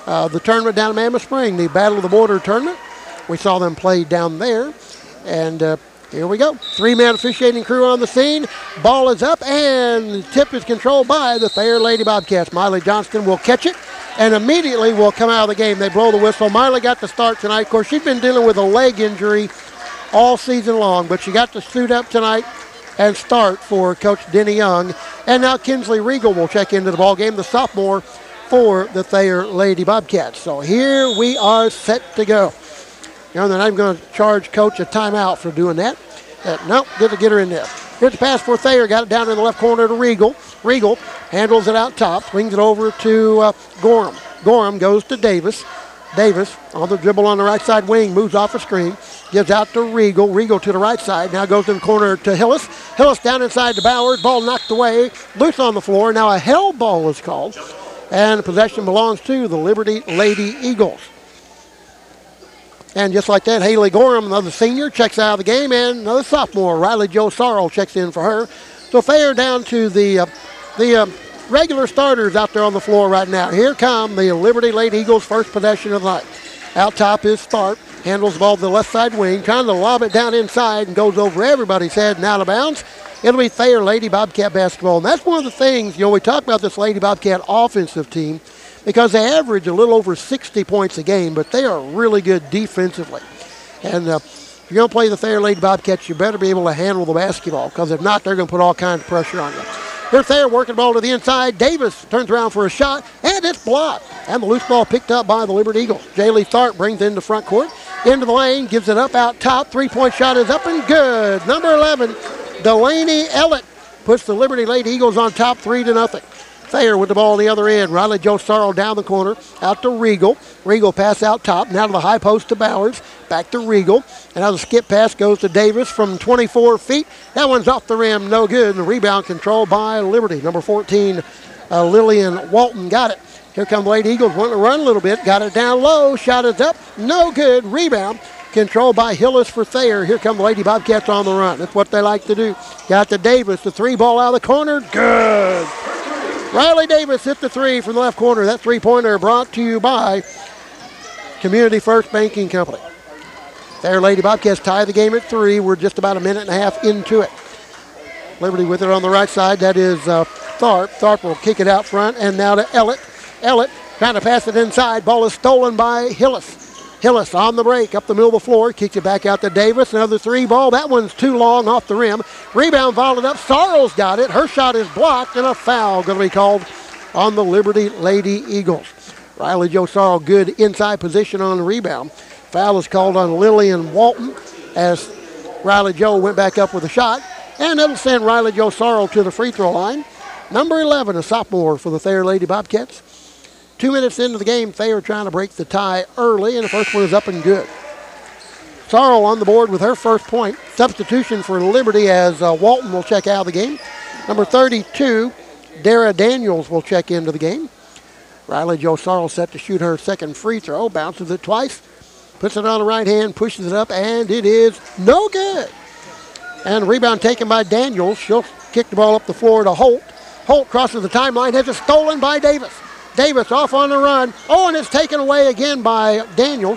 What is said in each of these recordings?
the tournament down in Mammoth Spring, the Battle of the Border tournament. We saw them play down there. And here we go. 3-man officiating crew on the scene. Ball is up, and the tip is controlled by the Thayer Lady Bobcats. Miley Johnston will catch it and immediately will come out of the game. They blow the whistle. Miley got the start tonight. Of course, she's been dealing with a leg injury all season long, but she got to suit up tonight and start for Coach Denny Young. And now Kinsley Regal will check into the ball game, the sophomore for the Thayer Lady Bobcats. So here we are set to go. You know, they're not even going to charge Coach a timeout for doing that. Nope, good to get her in there. Here's the pass for Thayer. Got it down in the left corner to Regal. Regal handles it out top, swings it over to Gorham. Gorham goes to Davis. Davis on the dribble on the right side wing, moves off a screen, gives out to Regal. Regal to the right side, now goes in the corner to Hillis. Hillis down inside to Bowers. Ball knocked away, loose on the floor. Now a held ball is called, and the possession belongs to the Liberty Lady Eagles. And just like that, Haley Gorham, another senior, checks out of the game, and another sophomore, Riley Jo Sorrell, checks in for her. So Thayer down to the regular starters out there on the floor right now. Here come the Liberty Lady Eagles' first possession of the night. Out top is Tharp, handles the ball to the left side wing, trying to lob it down inside and goes over everybody's head and out of bounds. It'll be Thayer Lady Bobcat basketball. And that's one of the things, you know, we talk about this Lady Bobcat offensive team, because they average a little over 60 points a game, but they are really good defensively. And if you're going to play the Thayer Lady Bobcats, you better be able to handle the basketball, because if not, they're going to put all kinds of pressure on you. Here's Thayer working the ball to the inside. Davis turns around for a shot, and it's blocked. And the loose ball picked up by the Liberty Eagles. Jaylee Tharp brings it into front court, into the lane, gives it up out top. Three-point shot is up and good. Number 11, Delaney Ellett, puts the Liberty Lady Eagles on top 3-0. Thayer with the ball on the other end. Riley Jo Sorrell down the corner, out to Regal. Regal pass out top, now to the high post to Bowers. Back to Regal. And now the skip pass goes to Davis from 24 feet. That one's off the rim, no good. And the rebound controlled by Liberty. Number 14, Lillian Walton got it. Here come the Lady Eagles, wanting to run a little bit. Got it down low, shot is up, no good. Rebound controlled by Hillis for Thayer. Here come the Lady Bobcats on the run. That's what they like to do. Got to Davis, the three ball out of the corner, good. Riley Davis hit the three from the left corner. That three-pointer brought to you by Community First Banking Company. Thayer Lady Bobcats tie the game at 3. We're just about a minute and a half into it. Liberty with it on the right side. That is Tharp. Tharp will kick it out front, and now to Ellett. Ellett trying to pass it inside. Ball is stolen by Hillis. Hillis on the break, up the middle of the floor, kicks it back out to Davis. Another three ball. That one's too long off the rim. Rebound followed up. Sorrell's got it. Her shot is blocked, and a foul going to be called on the Liberty Lady Eagles. Riley Jo Sorrell, good inside position on the rebound. Foul is called on Lillian Walton as Riley Jo went back up with a shot. And that'll send Riley Jo Sorrell to the free throw line. Number 11, a sophomore for the Thayer Lady Bobcats. 2 minutes into the game, Thayer trying to break the tie early, and the first one is up and good. Sorrell on the board with her first point. Substitution for Liberty as Walton will check out of the game. Number 32, Dara Daniels will check into the game. Riley Jo Sorrell set to shoot her second free throw. Bounces it twice. Puts it on the right hand, pushes it up, and it is no good. And rebound taken by Daniels. She'll kick the ball up the floor to Holt. Holt crosses the timeline, has it stolen by Davis. Davis off on the run. Oh, and it's taken away again by Daniels.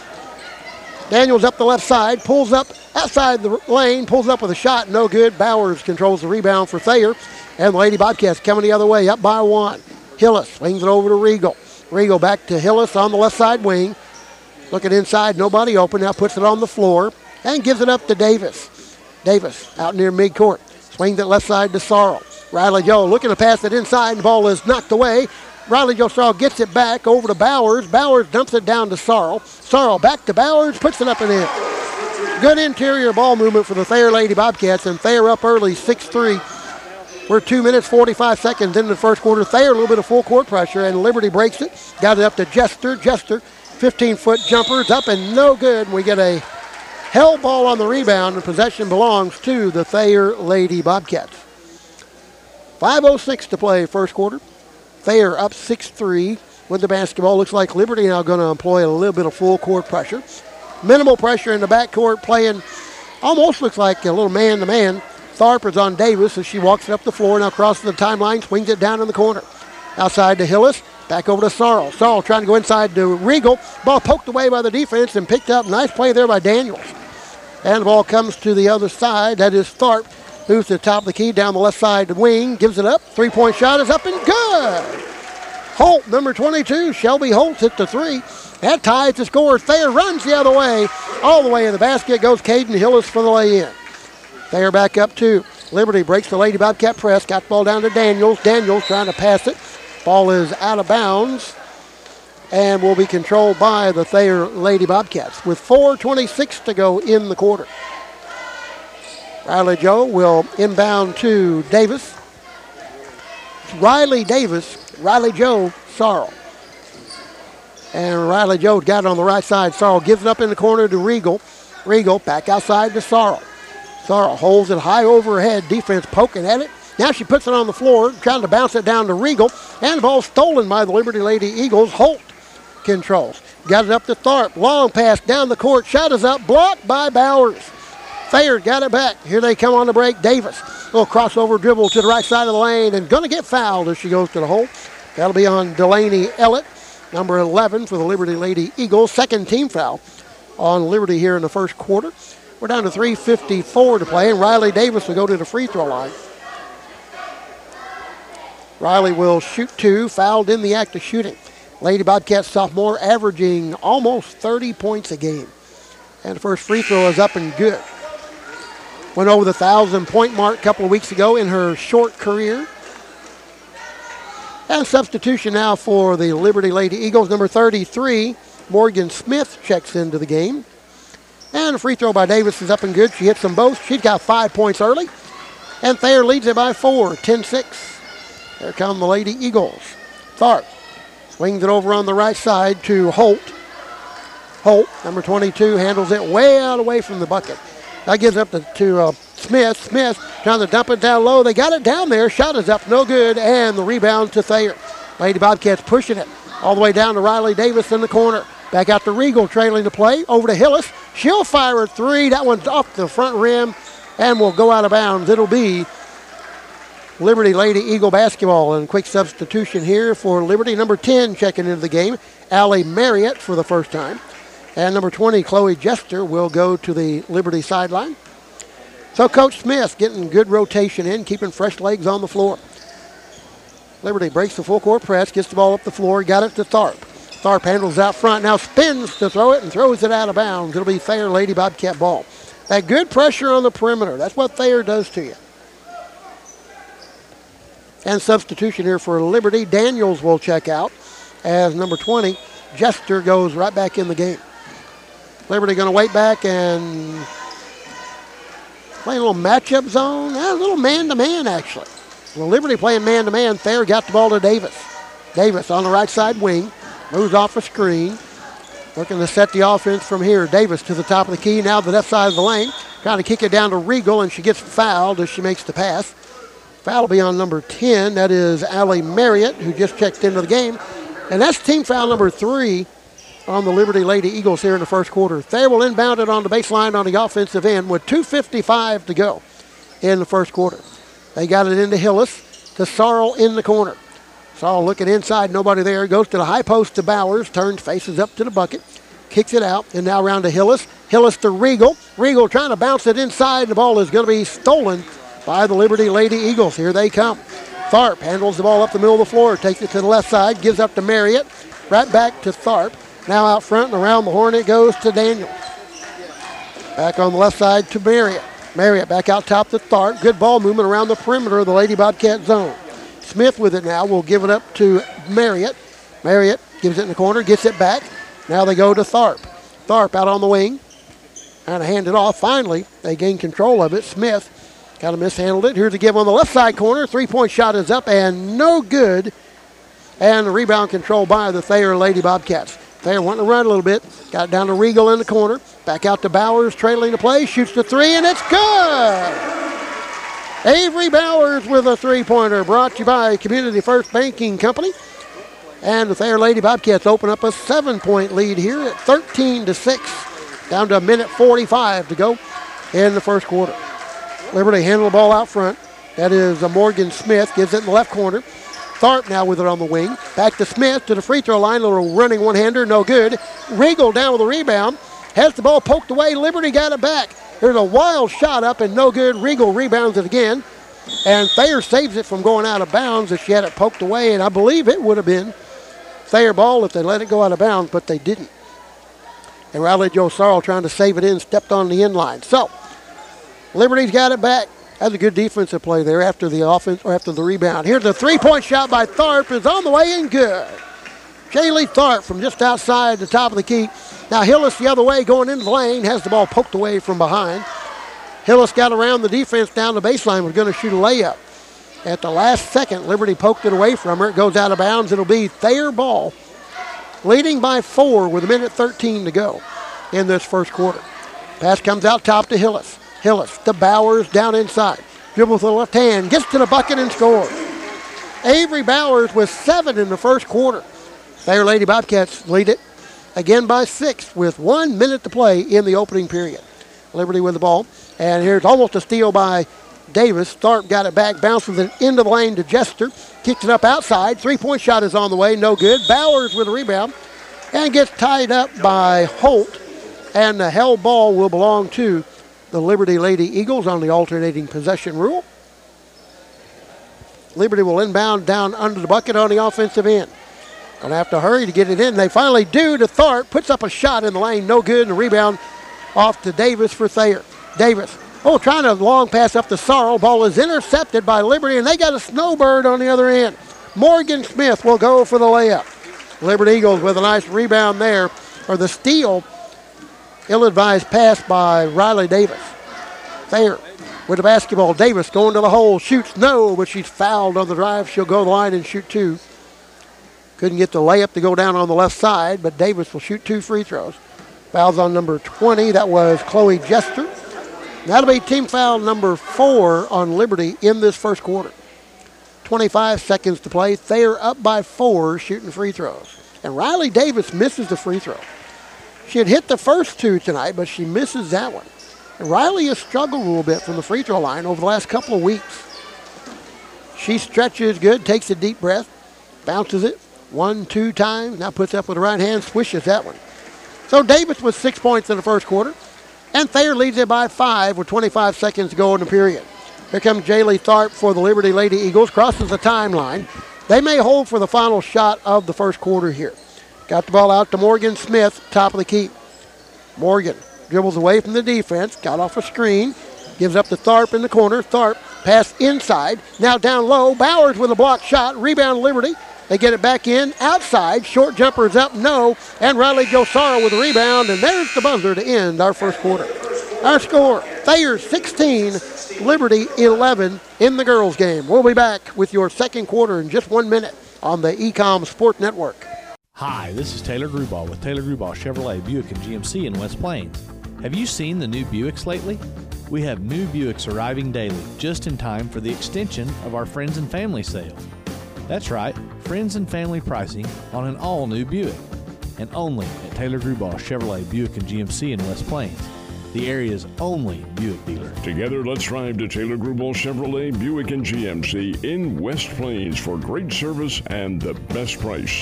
Daniels up the left side, pulls up outside the lane, pulls up with a shot, no good. Bowers controls the rebound for Thayer. And the Lady Bobcats coming the other way, up by 1. Hillis swings it over to Regal. Regal back to Hillis on the left side wing. Looking inside, nobody open, now puts it on the floor and gives it up to Davis. Davis out near midcourt. Swings it left side to Sorrell. Riley Jo looking to pass it inside, and the ball is knocked away. Riley Jo Sorrell gets it back over to Bowers. Bowers dumps it down to Sorrell. Sorrell back to Bowers, puts it up and in. Good interior ball movement for the Thayer Lady Bobcats, and Thayer up early, 6-3. We're 2 minutes, 45 seconds into the first quarter. Thayer a little bit of full court pressure, and Liberty breaks it. Got it up to Jester. Jester, 15-foot jumper. It's up and no good. We get a held ball on the rebound, and possession belongs to the Thayer Lady Bobcats. 5:06 to play first quarter. Thayer up 6-3 with the basketball. Looks like Liberty now going to employ a little bit of full court pressure. Minimal pressure in the backcourt, playing almost looks like a little man-to-man. Tharp is on Davis as she walks it up the floor, now crosses the timeline, swings it down in the corner. Outside to Hillis. Back over to Sorrell. Sorrell trying to go inside to Regal. Ball poked away by the defense and picked up. Nice play there by Daniels. And the ball comes to the other side. That is Tharp. Moves to the top of the key down the left side wing. Gives it up. Three-point shot is up and good. Holt, number 22. Shelby Holt hit the three. That ties the score. Thayer runs the other way. All the way in the basket goes Caden Hillis for the lay-in. Thayer back up to Liberty. Breaks the Lady Bobcat press. Got the ball down to Daniels. Daniels trying to pass it. Ball is out of bounds and will be controlled by the Thayer Lady Bobcats with 4:26 to go in the quarter. Riley Joe will inbound to Davis. Riley Davis, Riley Joe, Sorrell. And Riley Joe got it on the right side. Sorrell gives it up in the corner to Regal. Regal back outside to Sorrell. Sorrell holds it high overhead. Defense poking at it. Now she puts it on the floor, trying to bounce it down to Regal. And the ball stolen by the Liberty Lady Eagles. Holt controls. Got it up to Tharp. Long pass down the court. Shot is up. Blocked by Bowers. Thayer got it back. Here they come on the break. Davis. Little crossover dribble to the right side of the lane and going to get fouled as she goes to the hole. That'll be on Delaney Ellett, number 11 for the Liberty Lady Eagles. Second team foul on Liberty here in the first quarter. We're down to 3:54 to play, and Riley Davis will go to the free throw line. Riley will shoot two, fouled in the act of shooting. Lady Bobcats sophomore averaging almost 30 points a game. And the first free throw is up and good. Went over the 1,000-point mark a couple of weeks ago in her short career. And substitution now for the Liberty Lady Eagles. Number 33, Morgan Smith checks into the game. And a free throw by Davis is up and good. She hits them both. She's got 5 points early. And Thayer leads it by 4, 10-6. There come the Lady Eagles. Tharp swings it over on the right side to Holt. Holt, number 22, handles it way out away from the bucket. That gives up to Smith. Smith trying to dump it down low. They got it down there. Shot is up, no good. And the rebound to Thayer. Lady Bobcats pushing it all the way down to Riley Davis in the corner. Back out to Regal trailing the play. Over to Hillis. She'll fire a three. That one's off the front rim and will go out of bounds. It'll be Liberty Lady Eagle basketball. And quick substitution here for Liberty. Number 10 checking into the game. Allie Marriott for the first time. And number 20, Chloe Jester, will go to the Liberty sideline. So Coach Smith getting good rotation in, keeping fresh legs on the floor. Liberty breaks the full court press, gets the ball up the floor, got it to Tharp. Tharp handles out front, now spins to throw it and throws it out of bounds. It'll be Thayer Lady Bobcat ball. That good pressure on the perimeter, that's what Thayer does to you. And substitution here for Liberty. Daniels will check out as number 20, Jester, goes right back in the game. Liberty going to wait back and play a little matchup zone. A little man-to-man, actually. Well, Liberty playing man-to-man. Thayer got the ball to Davis. Davis on the right side wing. Moves off a screen. Looking to set the offense from here. Davis to the top of the key. Now the left side of the lane. Trying to kick it down to Regal, and she gets fouled as she makes the pass. Foul will be on number 10. That is Allie Marriott, who just checked into the game. And that's team foul number 3 on the Liberty Lady Eagles here in the first quarter. Thayer will inbound it on the baseline on the offensive end with 2:55 to go in the first quarter. They got it into Hillis to Sorrell in the corner. Sorrell looking inside, nobody there. Goes to the high post to Bowers, turns, faces up to the bucket, kicks it out, and now around to Hillis. Hillis to Regal. Regal trying to bounce it inside. The ball is going to be stolen by the Liberty Lady Eagles. Here they come. Tharp handles the ball up the middle of the floor, takes it to the left side, gives up to Marriott, right back to Tharp. Now out front and around the horn it goes to Daniels. Back on the left side to Marriott. Marriott back out top to Tharp. Good ball movement around the perimeter of the Lady Bobcat zone. Smith with it now will give it up to Marriott. Marriott gives it in the corner, gets it back. Now they go to Tharp. Tharp out on the wing. Trying to hand it off. Finally, they gain control of it. Smith kind of mishandled it. Here's a give on the left side corner. Three-point shot is up and no good. And the rebound control by the Thayer Lady Bobcats. Thayer wanting to run a little bit. Got it down to Regal in the corner. Back out to Bowers, trailing the play. Shoots the three, and it's good! Avery Bowers with a three-pointer, brought to you by Community First Banking Company. And the Thayer Lady Bobcats open up a 7-point lead here at 13-6. Down to a minute 45 to go in the first quarter. Liberty handle the ball out front. That is Morgan Smith. Gives it in the left corner. Tharp now with it on the wing. Back to Smith to the free throw line. A little running one-hander, no good. Regal down with the rebound. Has the ball poked away. Liberty got it back. There's a wild shot up and no good. Regal rebounds it again. And Thayer saves it from going out of bounds if she had it poked away. And I believe it would have been Thayer ball if they let it go out of bounds, but they didn't. And Riley Joe Sorrell trying to save it in, stepped on the end line. So, Liberty's got it back. That's a good defensive play there after the offense or after the rebound. Here's a three-point shot by Tharp. Is on the way and good. Jaylee Tharp from just outside the top of the key. Now Hillis the other way going into the lane. Has the ball poked away from behind. Hillis got around the defense down the baseline. Was going to shoot a layup. At the last second, Liberty poked it away from her. It goes out of bounds. It'll be Thayer ball. Leading by 4 with 1:13 to go in this first quarter. Pass comes out top to Hillis. Hillis to Bowers down inside. Dribbles with the left hand. Gets to the bucket and scores. Avery Bowers with 7 in the first quarter. Thayer Lady Bobcats lead it again by 6 with 1 minute to play in the opening period. Liberty with the ball. And here's almost a steal by Davis. Tharp got it back, bounces it into the lane to Jester. Kicks it up outside. Three-point shot is on the way, no good. Bowers with a rebound and gets tied up by Holt. And the held ball will belong to the Liberty Lady Eagles on the alternating possession rule. Liberty will inbound down under the bucket on the offensive end. Going to have to hurry to get it in. They finally do to Tharp. Puts up a shot in the lane, no good. And a rebound off to Davis for Thayer. Davis. Oh, trying to long pass up to Sorrell. Ball is intercepted by Liberty, and they got a snowbird on the other end. Morgan Smith will go for the layup. Liberty Eagles with a nice rebound there, or the steal. Ill-advised pass by Riley Davis. Thayer with the basketball. Davis going to the hole. Shoots no, but she's fouled on the drive. She'll go to the line and shoot 2. Couldn't get the layup to go down on the left side, but Davis will shoot 2 free throws. Fouls on number 20. That was Chloe Jester. That'll be team foul number 4 on Liberty in this first quarter. 25 seconds to play. Thayer up by 4 shooting free throws. And Riley Davis misses the free throw. She had hit the first 2 tonight, but she misses that one. And Riley has struggled a little bit from the free throw line over the last couple of weeks. She stretches good, takes a deep breath, bounces it 1-2 times, now puts up with the right hand, swishes that one. So Davis with 6 points in the first quarter. And Thayer leads it by 5 with 25 seconds to go in the period. Here comes Jaylee Tharp for the Liberty Lady Eagles. Crosses the timeline. They may hold for the final shot of the first quarter here. Got the ball out to Morgan Smith, top of the key. Morgan dribbles away from the defense. Got off a screen. Gives up to Tharp in the corner. Tharp pass inside. Now down low. Bowers with a blocked shot. Rebound Liberty. They get it back in, outside, short jumper is up, no, and Riley Joe Sorrell with a rebound, and there's the buzzer to end our first quarter. Our score, Thayer 16, Liberty 11 in the girls game. We'll be back with your second quarter in just 1 minute on the Ecom Sport Network. Hi, this is Taylor Grubauer with Taylor Grubauer Chevrolet Buick and GMC in West Plains. Have you seen the new Buicks lately? We have new Buicks arriving daily, just in time for the extension of our Friends and Family sale. That's right, friends and family pricing on an all-new Buick. And only at Taylor Grubauer Chevrolet Buick and GMC in West Plains, the area's only Buick dealer. Together, let's drive to Taylor Grubauer Chevrolet Buick and GMC in West Plains for great service and the best price.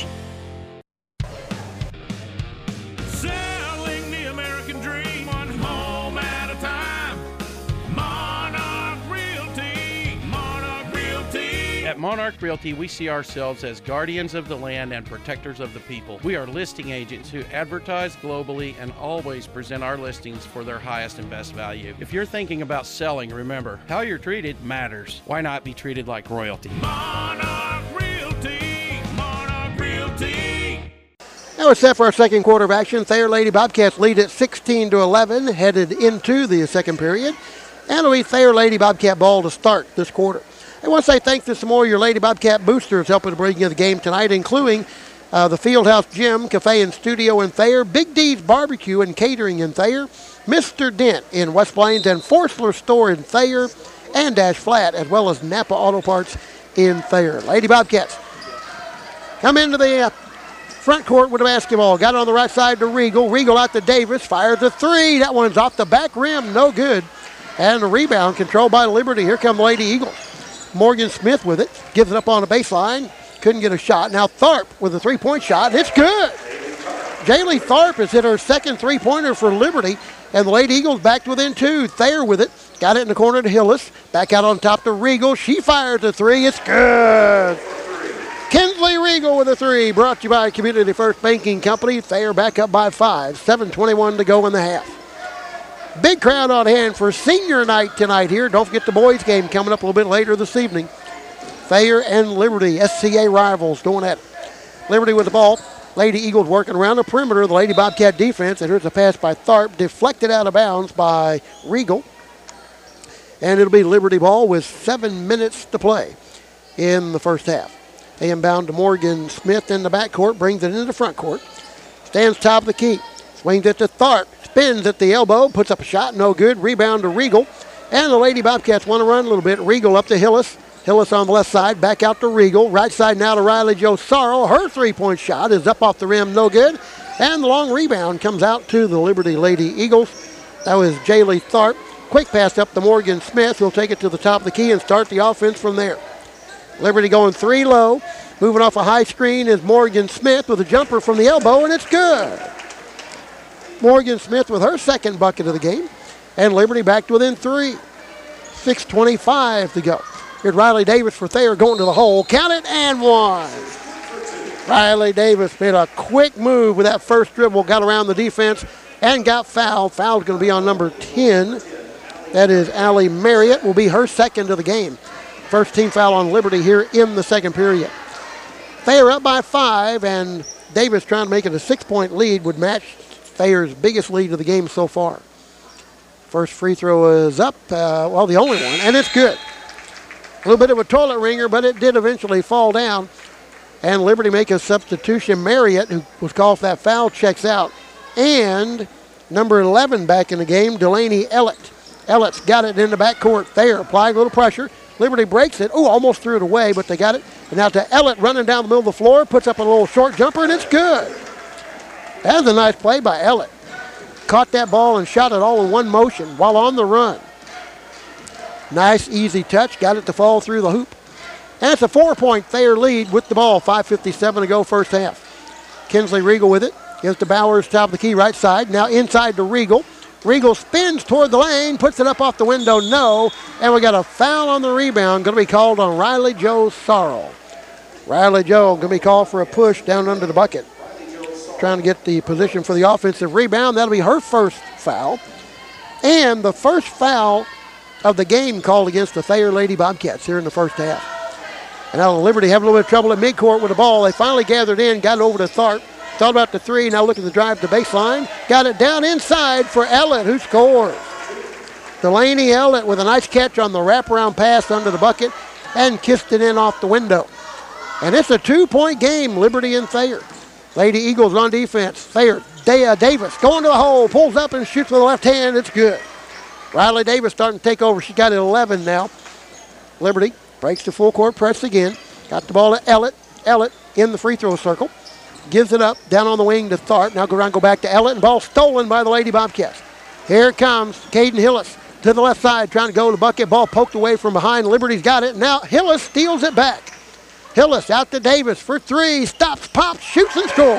Selling the American dream, one home at a time. Monarch Realty, Monarch Realty. At Monarch Realty, we see ourselves as guardians of the land and protectors of the people. We are listing agents who advertise globally and always present our listings for their highest and best value. If you're thinking about selling, remember, how you're treated matters. Why not be treated like royalty? Monarch Realty, Monarch Realty. Now we're set for our second quarter of action. Thayer Lady Bobcats lead at 16-11, headed into the second period. And it'll be Thayer Lady Bobcat ball to start this quarter. I want to say thanks to some more of your Lady Bobcat boosters helping to bring you the game tonight, including the Fieldhouse Gym, Cafe and Studio in Thayer, Big D's Barbecue and Catering in Thayer, Mr. Dent in West Plains, and Forstler Store in Thayer and Dash Flat, as well as Napa Auto Parts in Thayer. Lady Bobcats come into the front court with the basketball. Got it on the right side to Regal. Regal out to Davis. Fires a 3. That one's off the back rim. No good. And the rebound controlled by Liberty. Here come Lady Eagles. Morgan Smith with it. Gives it up on the baseline. couldn't get a shot. Now Tharp with a three-point shot. It's good. Jaylee Tharp has hit her second three-pointer for Liberty, and the Lady Eagles back within two. Thayer with it. Got it in the corner to Hillis. Back out on top to Regal. She fires the three. It's good. Kinsley Regal with a three. Brought to you by Community First Banking Company. Thayer back up by 5. 7:21 to go in the half. Big crowd on hand for senior night tonight here. Don't forget the boys game coming up a little bit later this evening. Thayer and Liberty, SCA rivals, going at it. Liberty with the ball. Lady Eagles working around the perimeter. The Lady Bobcat defense. And here's a pass by Tharp. Deflected out of bounds by Regal. And it'll be Liberty ball with 7 minutes to play in the first half. They inbound to Morgan Smith in the backcourt. Brings it into the front court. Stands top of the key. Swings it to Tharp. Spins at the elbow. Puts up a shot. No good. Rebound to Regal. And the Lady Bobcats want to run a little bit. Regal up to Hillis. Hillis on the left side, back out to Regal. Right side now to Riley Jo Sorrell. Her three-point shot is up off the rim, no good. And the long rebound comes out to the Liberty Lady Eagles. That was Jaylee Tharp. Quick pass up to Morgan Smith. He'll take it to the top of the key and start the offense from there. Liberty going 3 low. Moving off a high screen is Morgan Smith with a jumper from the elbow, and it's good. Morgan Smith with her second bucket of the game. And Liberty back to within 3. 6:25 to go. Here's Riley Davis for Thayer going to the hole. Count it, and one. Riley Davis made a quick move with that first dribble, got around the defense, and got fouled. Foul's going to be on number 10. That is Allie Marriott, will be her second of the game. First team foul on Liberty here in the second period. Thayer up by 5, and Davis trying to make it a 6-point lead would match Thayer's biggest lead of the game so far. First free throw is up, the only one, and it's good. A little bit of a toilet ringer, but it did eventually fall down. And Liberty make a substitution. Marriott, who was called for that foul, checks out. And number 11 back in the game, Delaney Ellett. Ellett's got it in the backcourt. Thayer applying a little pressure. Liberty breaks it. Oh, almost threw it away, but they got it. And now to Ellett running down the middle of the floor. Puts up a little short jumper, and it's good. That was a nice play by Ellett. Caught that ball and shot it all in one motion while on the run. Nice, easy touch. Got it to fall through the hoop. And it's a 4-point Thayer lead with the ball. 5:57 to go first half. Kinsley Regal with it. Gives to Bowers, top of the key, right side. Now inside to Regal. Regal spins toward the lane. Puts it up off the window. No. And we got a foul on the rebound. Going to be called on Riley Jo Sorrell. Riley Jo going to be called for a push down under the bucket. Trying to get the position for the offensive rebound. That'll be her first foul. And the first foul of the game called against the Thayer Lady Bobcats here in the first half. And now Liberty having a little bit of trouble at midcourt with the ball. They finally gathered in, got it over to Tharp. Thought about the three, now look at the drive to baseline. Got it down inside for Ellett, who scores. Delaney Ellett with a nice catch on the wraparound pass under the bucket and kissed it in off the window. And it's a 2-point game, Liberty and Thayer. Lady Eagles on defense. Thayer, Davis going to the hole, pulls up and shoots with the left hand. It's good. Riley Davis starting to take over. She's got it 11 now. Liberty breaks the full court press again. Got the ball to Ellett. Ellett in the free throw circle. Gives it up down on the wing to Tharp. Now go back to Ellett, and ball stolen by the Lady Bobcats. Here it comes. Caden Hillis to the left side trying to go to the bucket. Ball poked away from behind. Liberty's got it. Now Hillis steals it back. Hillis out to Davis for 3. Stops, pops, shoots, and scores.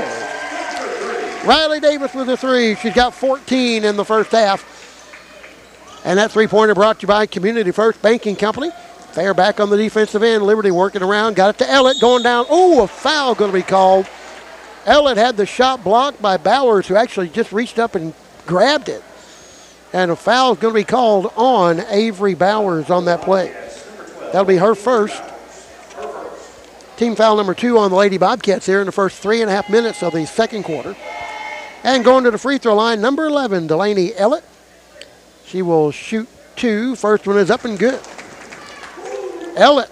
Riley Davis with a 3. She's got 14 in the first half. And that three-pointer brought to you by Community First Banking Company. Thayer back on the defensive end. Liberty working around. Got it to Ellett going down. Oh, a foul going to be called. Ellett had the shot blocked by Bowers, who actually just reached up and grabbed it. And a foul is going to be called on Avery Bowers on that play. That'll be her first. Team foul number 2 on the Lady Bobcats here in the first 3.5 minutes of the second quarter. And going to the free throw line, number 11, Delaney Ellett. She will shoot 2. First one is up and good. Ellett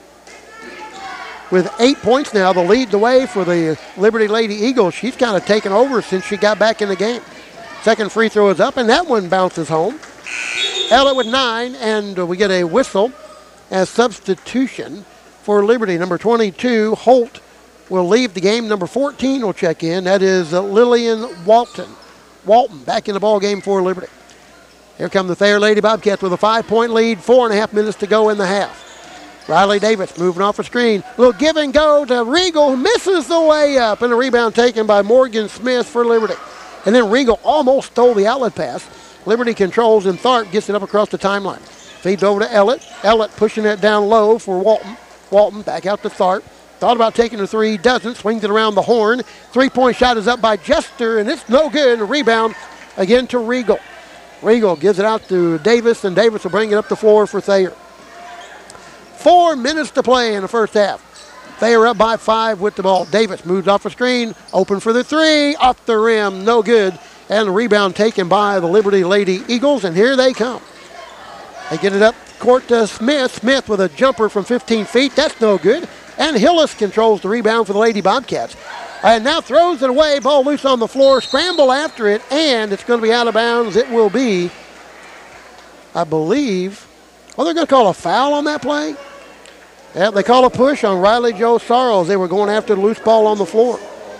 with 8 points now, to lead the way for the Liberty Lady Eagles. She's kind of taken over since she got back in the game. Second free throw is up, and that one bounces home. Ellett with 9, and we get a whistle as substitution for Liberty. Number 22, Holt, will leave the game. Number 14 will check in. That is Lillian Walton back in the ball game for Liberty. Here come the Thayer Lady Bobcats with a 5-point lead. 4.5 minutes to go in the half. Riley Davis moving off a screen. Little give and go to Regal, who misses the way up, and a rebound taken by Morgan Smith for Liberty. And then Regal almost stole the outlet pass. Liberty controls, and Tharp gets it up across the timeline. Feeds over to Ellett. Ellett pushing it down low for Walton. Walton back out to Tharp. Thought about taking a three, doesn't. Swings it around the horn. Three-point shot is up by Jester, and it's no good. A rebound again to Regal. Regal gives it out to Davis, and Davis will bring it up the floor for Thayer. 4 minutes to play in the first half. Thayer up by 5 with the ball. Davis moves off the screen, open for the three, off the rim, no good. And the rebound taken by the Liberty Lady Eagles, and here they come. They get it up court to Smith. Smith with a jumper from 15 feet, that's no good. And Hillis controls the rebound for the Lady Bobcats. And now throws it away, ball loose on the floor, scramble after it, and it's going to be out of bounds. It will be, I believe, they're going to call a foul on that play. Yeah, they call a push on Riley Joe Sarles. They were going after the loose ball on the floor.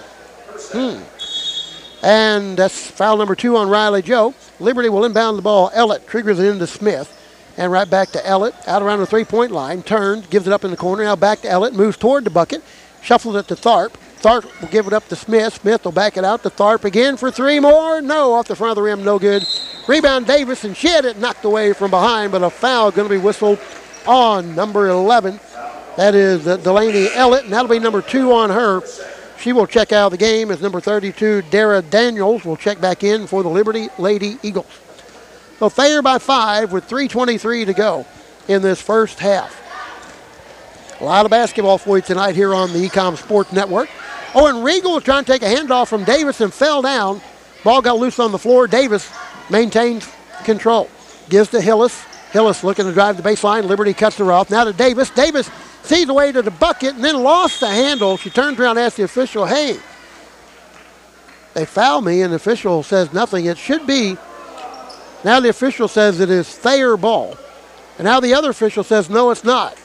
And that's foul number 2 on Riley Joe. Liberty will inbound the ball. Ellett triggers it into Smith. And right back to Ellett, out around the three-point line. Turns, gives it up in the corner. Now back to Ellett, moves toward the bucket. Shuffles it to Tharp. Tharp will give it up to Smith. Smith will back it out to Tharp again for 3 more. No, off the front of the rim, no good. Rebound Davis, and she had it knocked away from behind, but a foul going to be whistled on number 11. That is Delaney Ellett, and that'll be number 2 on her. She will check out of the game as number 32, Dara Daniels, will check back in for the Liberty Lady Eagles. So Thayer by 5 with 3:23 to go in this first half. A lot of basketball for you tonight here on the Ecom Sports Network. Oh, and Regal was trying to take a handoff from Davis and fell down. Ball got loose on the floor. Davis maintains control. Gives to Hillis. Hillis looking to drive the baseline. Liberty cuts her off. Now to Davis. Davis sees the way to the bucket and then lost the handle. She turns around and asks the official, hey, they fouled me, and the official says nothing. It should be. Now the official says it is Thayer ball. And now the other official says, no, it's not.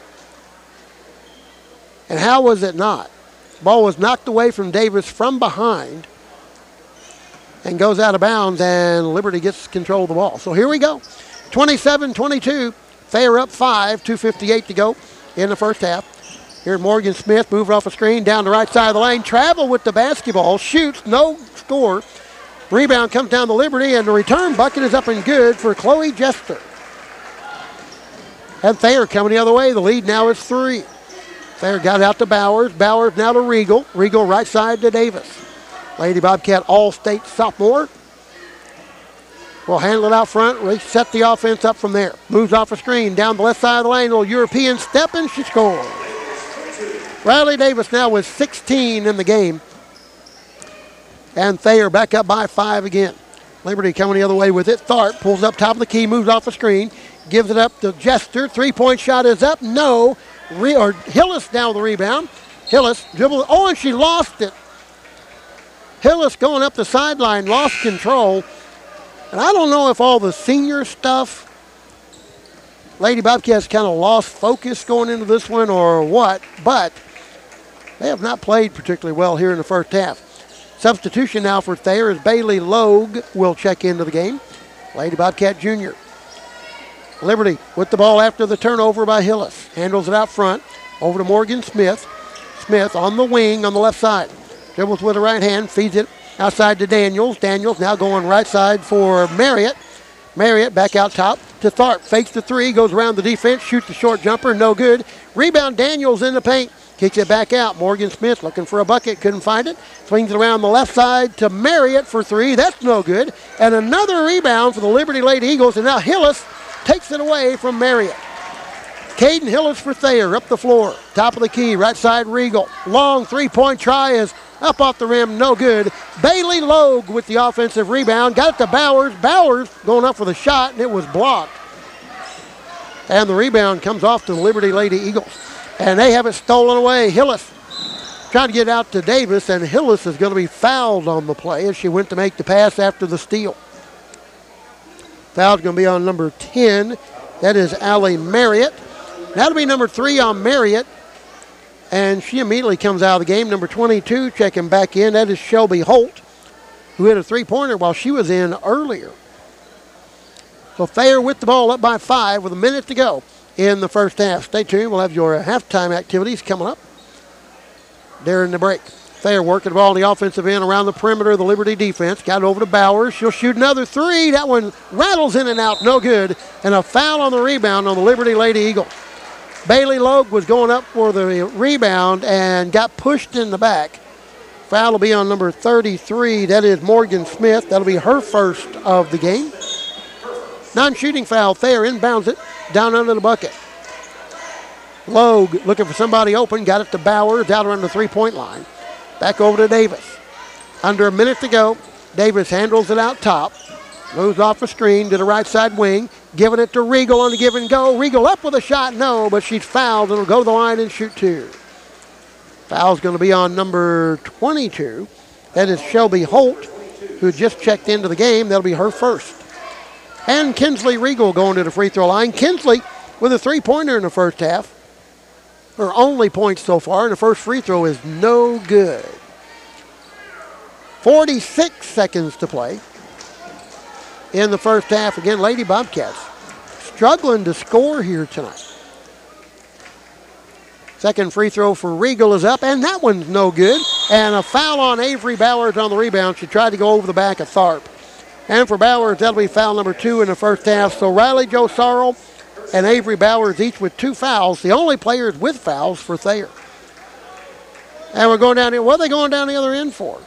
And how was it not? Ball was knocked away from Davis from behind and goes out of bounds, and Liberty gets control of the ball. So here we go. 27-22. Thayer up 5, 2:58 to go in the first half. Here Morgan Smith moving off a screen down the right side of the lane. Travel with the basketball. Shoots, no score. Rebound comes down to Liberty, and the return bucket is up and good for Chloe Jester. And Thayer coming the other way. The lead now is 3. Thayer got out to Bowers. Bowers now to Regal. Regal right side to Davis. Lady Bobcat All-State sophomore will handle it out front. Reset the offense up from there. Moves off a screen down the left side of the lane. Little European step, and she scores. Riley Davis now with 16 in the game. And Thayer back up by 5 again. Liberty coming the other way with it. Tharp pulls up top of the key, moves off a screen, gives it up to Jester. 3-point shot is up. No. Hillis down with the rebound. Hillis dribbled. Oh, and she lost it. Hillis going up the sideline, lost control. And I don't know if all the senior stuff, Lady Bobcats kind of lost focus going into this one or what, but they have not played particularly well here in the first half. Substitution now for Thayer is Bailey Logue will check into the game. Lady Bobcat Jr. Liberty with the ball after the turnover by Hillis. Handles it out front. Over to Morgan Smith. Smith on the wing on the left side. Dribbles with the right hand. Feeds it outside to Daniels. Daniels now going right side for Marriott. Marriott back out top to Tharp. Fakes the 3. Goes around the defense. Shoots the short jumper. No good. Rebound Daniels in the paint. Kicks it back out. Morgan Smith looking for a bucket. Couldn't find it. Swings it around the left side to Marriott for 3. That's no good. And another rebound for the Liberty Lady Eagles. And now Hillis takes it away from Marriott. Caden Hillis for Thayer up the floor. Top of the key. Right side Regal. Long 3-point try is up off the rim. No good. Bailey Logue with the offensive rebound. Got it to Bowers. Bowers going up for the shot, and it was blocked. And the rebound comes off to the Liberty Lady Eagles. And they have it stolen away. Hillis trying to get out to Davis, and Hillis is going to be fouled on the play as she went to make the pass after the steal. Foul's going to be on number 10. That is Allie Marriott. That'll be number 3 on Marriott. And she immediately comes out of the game. Number 22 checking back in. That is Shelby Holt, who hit a 3-pointer while she was in earlier. So Thayer with the ball up by 5 with a minute to go in the first half. Stay tuned. We'll have your halftime activities coming up during the break. Thayer working the ball on the offensive end around the perimeter of the Liberty defense. Got it over to Bowers. She'll shoot another three. That one rattles in and out. No good. And a foul on the rebound on the Liberty Lady Eagles. Bailey Logue was going up for the rebound and got pushed in the back. Foul will be on number 33. That is Morgan Smith. That'll be her first of the game. Non-shooting foul. Thayer inbounds it down under the bucket. Logue looking for somebody open. Got it to Bowers out around the three-point line. Back over to Davis. Under a minute to go. Davis handles it out top. Moves off the screen to the right side wing. Giving it to Regal on the give and go. Regal up with a shot. No, but she's fouled and will go to the line and shoot two. Foul's going to be on number 22. That is Shelby Holt, who just checked into the game. That'll be her first. And Kinsley Regal going to the free throw line. Kinsley with a three-pointer in the first half. Her only point so far, and the first free throw is no good. 46 seconds to play in the first half. Again, Lady Bobcats struggling to score here tonight. Second free throw for Regal is up, and that one's no good. And a foul on Avery Bowers on the rebound. She tried to go over the back of Tharp. And for Bowers, that'll be foul number 2 in the first half. So Riley Jo Sorrell and Avery Bowers each with 2 fouls. The only players with fouls for Thayer. And we're going down here. What are they going down the other end for?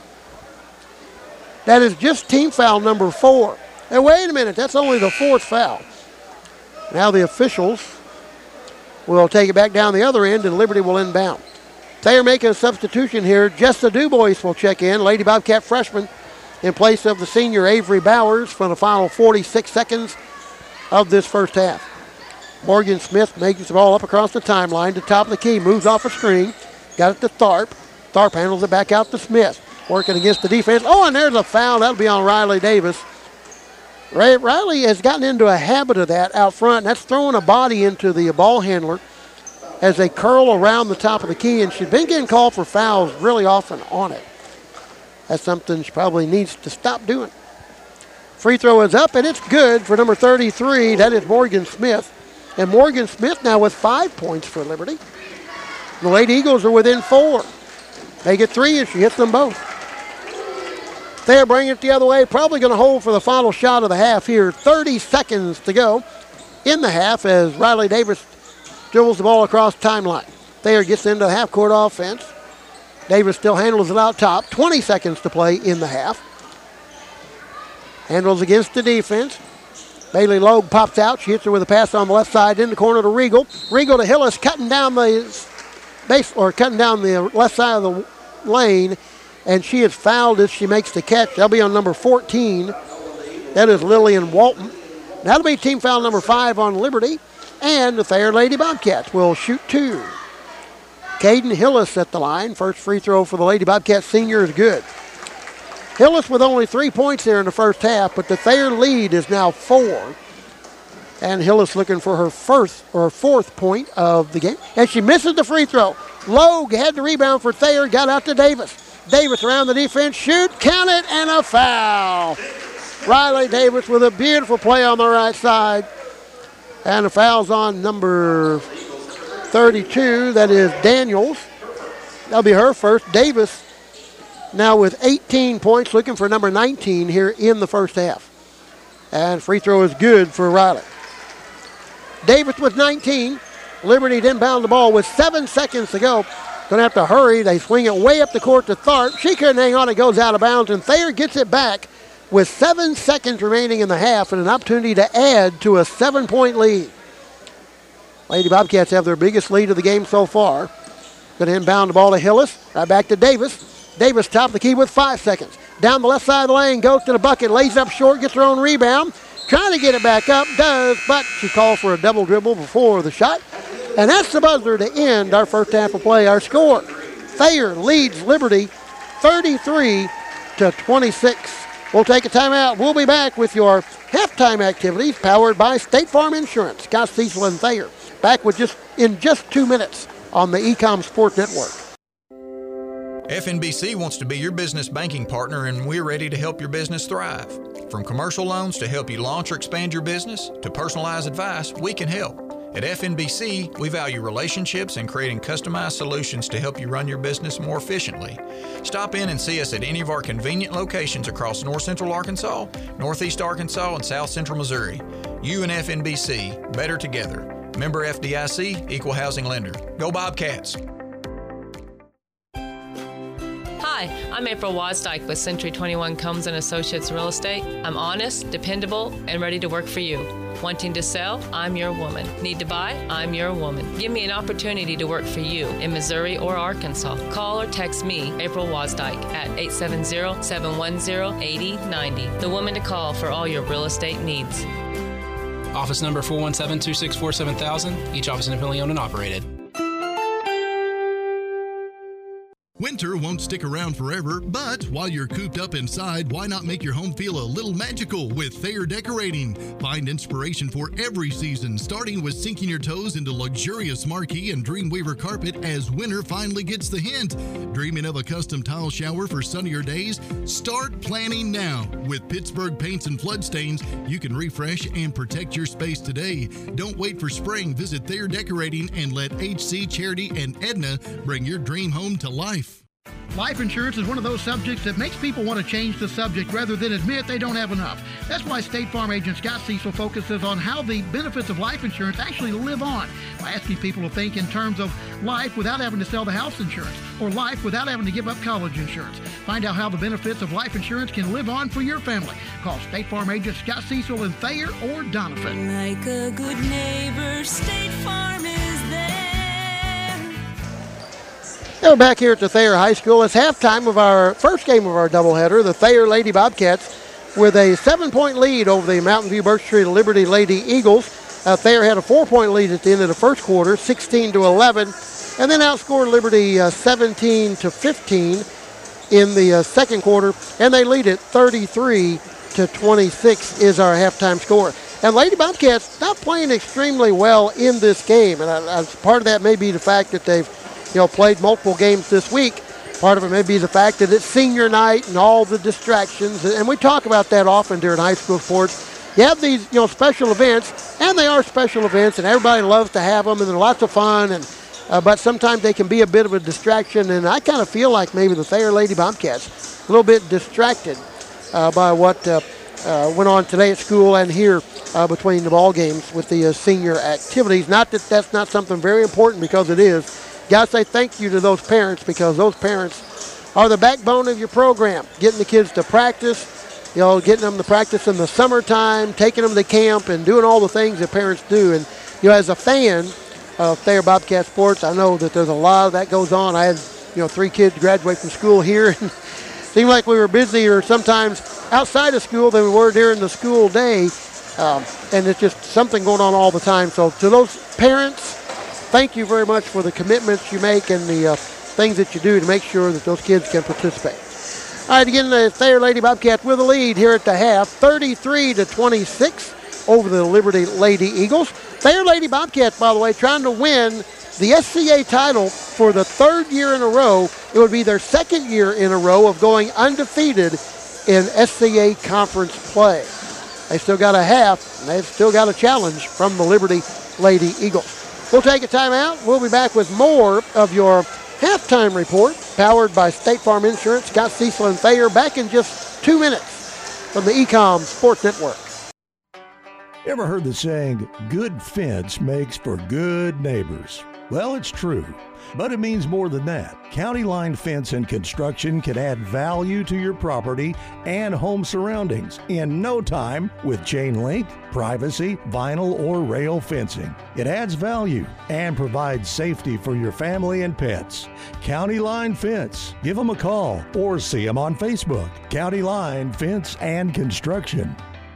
That is just team foul number 4. And wait a minute, that's only the 4th foul. Now the officials will take it back down the other end, and Liberty will inbound. Thayer making a substitution here. Jessa Dubois will check in, Lady Bobcat freshman, in place of the senior Avery Bowers for the final 46 seconds of this first half. Morgan Smith makes the ball up across the timeline to top of the key, moves off a screen, got it to Tharp. Tharp handles it back out to Smith, working against the defense. Oh, and there's a foul. That'll be on Riley Davis. Riley has gotten into a habit of that out front, and that's throwing a body into the ball handler as they curl around the top of the key, and she's been getting called for fouls really often on it. That's something she probably needs to stop doing. Free throw is up, and it's good for number 33. That is Morgan Smith. And Morgan Smith now with 5 points for Liberty. The Lady Eagles are within 4. They get 3, and she hits them both. They're bringing it the other way. Probably going to hold for the final shot of the half here. 30 seconds to go in the half as Riley Davis dribbles the ball across timeline. Thayer gets into the half-court offense. Davis still handles it out top. 20 seconds to play in the half. Handles against the defense. Bailey Logue pops out. She hits her with a pass on the left side in the corner to Regal. Regal to Hillis, cutting down the cutting down the left side of the lane, and she is fouled as she makes the catch. That'll be on number 14. That is Lillian Walton. That'll be team foul number 5 on Liberty, and the Thayer Lady Bobcats will shoot 2. Caden Hillis at the line. First free throw for the Lady Bobcats senior is good. Hillis with only 3 points there in the first half, but the Thayer lead is now 4. And Hillis looking for her first or 4th point of the game. And she misses the free throw. Logue had the rebound for Thayer, got out to Davis. Davis around the defense, shoot, count it, and a foul. Riley Davis with a beautiful play on the right side. And the foul's on number 32, that is Daniels. That'll be her first. Davis now with 18 points, looking for number 19 here in the first half. And free throw is good for Riley. Davis with 19. Liberty inbound the ball with 7 seconds to go. Going to have to hurry. They swing it way up the court to Tharp. She couldn't hang on. It goes out of bounds, and Thayer gets it back with 7 seconds remaining in the half and an opportunity to add to a 7-point lead. Lady Bobcats have their biggest lead of the game so far. Going to inbound the ball to Hillis. Right back to Davis. Davis top of the key with 5 seconds. Down the left side of the lane, goes to the bucket, lays up short, gets her own rebound. Trying to get it back up, does, but she called for a double dribble before the shot. And that's the buzzer to end our first half of play. Our score, Thayer leads Liberty 33-26. We'll take a timeout. We'll be back with your halftime activities powered by State Farm Insurance. Scott Cecil and Thayer. Back with in just 2 minutes on the Ecom Sports Network. FNBC wants to be your business banking partner, and we're ready to help your business thrive. From commercial loans to help you launch or expand your business to personalized advice, we can help. At FNBC, we value relationships and creating customized solutions to help you run your business more efficiently. Stop in and see us at any of our convenient locations across North Central Arkansas, Northeast Arkansas, and South Central Missouri. You and FNBC, better together. Member FDIC, Equal Housing Lender. Go Bobcats! Hi, I'm April Wozdyke with Century 21 Combs & Associates Real Estate. I'm honest, dependable, and ready to work for you. Wanting to sell? I'm your woman. Need to buy? I'm your woman. Give me an opportunity to work for you in Missouri or Arkansas. Call or text me, April Wozdyke, at 870-710-8090. The woman to call for all your real estate needs. Office number 417-264-7000. Each office independently owned and operated. Winter won't stick around forever, but while you're cooped up inside, why not make your home feel a little magical with Thayer Decorating? Find inspiration for every season, starting with sinking your toes into luxurious marquee and Dreamweaver carpet as winter finally gets the hint. Dreaming of a custom tile shower for sunnier days? Start planning now. With Pittsburgh Paints and Flood Stains, you can refresh and protect your space today. Don't wait for spring. Visit Thayer Decorating and let HC, Charity, and Edna bring your dream home to life. Life insurance is one of those subjects that makes people want to change the subject rather than admit they don't have enough. That's why State Farm agent Scott Cecil focuses on how the benefits of life insurance actually live on by asking people to think in terms of life without having to sell the house insurance or life without having to give up college insurance. Find out how the benefits of life insurance can live on for your family. Call State Farm agent Scott Cecil in Thayer or Doniphan. Like a good neighbor, State Farm is there. We're back here at the Thayer High School. It's halftime of our first game of our doubleheader. The Thayer Lady Bobcats with a 7-point lead over the Mountain View Birch Tree Liberty Lady Eagles. Thayer had a 4-point lead at the end of the first quarter, 16-11, and then outscored Liberty 17-15 in the second quarter, and they lead it 33-26 is our halftime score. And Lady Bobcats not playing extremely well in this game, and part of that may be the fact that they've played multiple games this week. Part of it may be the fact that it's senior night and all the distractions, and we talk about that often during high school sports. You have these, special events, and they are special events, and everybody loves to have them, and they're lots of fun, and but sometimes they can be a bit of a distraction, and I kind of feel like maybe the Thayer Lady Bobcats a little bit distracted by what went on today at school and here between the ball games with the senior activities. Not that that's not something very important, because it is. Got to say thank you to those parents, because those parents are the backbone of your program. Getting the kids to practice, getting them to practice in the summertime, taking them to camp, and doing all the things that parents do. And, as a fan of Thayer Bobcat sports, I know that there's a lot of that goes on. I had, 3 kids graduate from school here. And it seemed like we were busier sometimes outside of school than we were during the school day. And it's just something going on all the time. So to those parents, thank you very much for the commitments you make and the things that you do to make sure that those kids can participate. All right, again, the Thayer Lady Bobcats with a lead here at the half, 33-26 over the Liberty Lady Eagles. Thayer Lady Bobcats, by the way, trying to win the SCA title for the 3rd year in a row. It would be their 2nd year in a row of going undefeated in SCA conference play. They still got a half, and they've still got a challenge from the Liberty Lady Eagles. We'll take a timeout. We'll be back with more of your halftime report, powered by State Farm Insurance. Scott Cecil and Thayer back in just 2 minutes from the Ecom Sports Network. Ever heard the saying, good fence makes for good neighbors? Well, it's true, but it means more than that. County Line Fence and Construction can add value to your property and home surroundings in no time with chain link, privacy, vinyl, or rail fencing. It adds value and provides safety for your family and pets. County Line Fence. Give them a call or see them on Facebook. County Line Fence and Construction.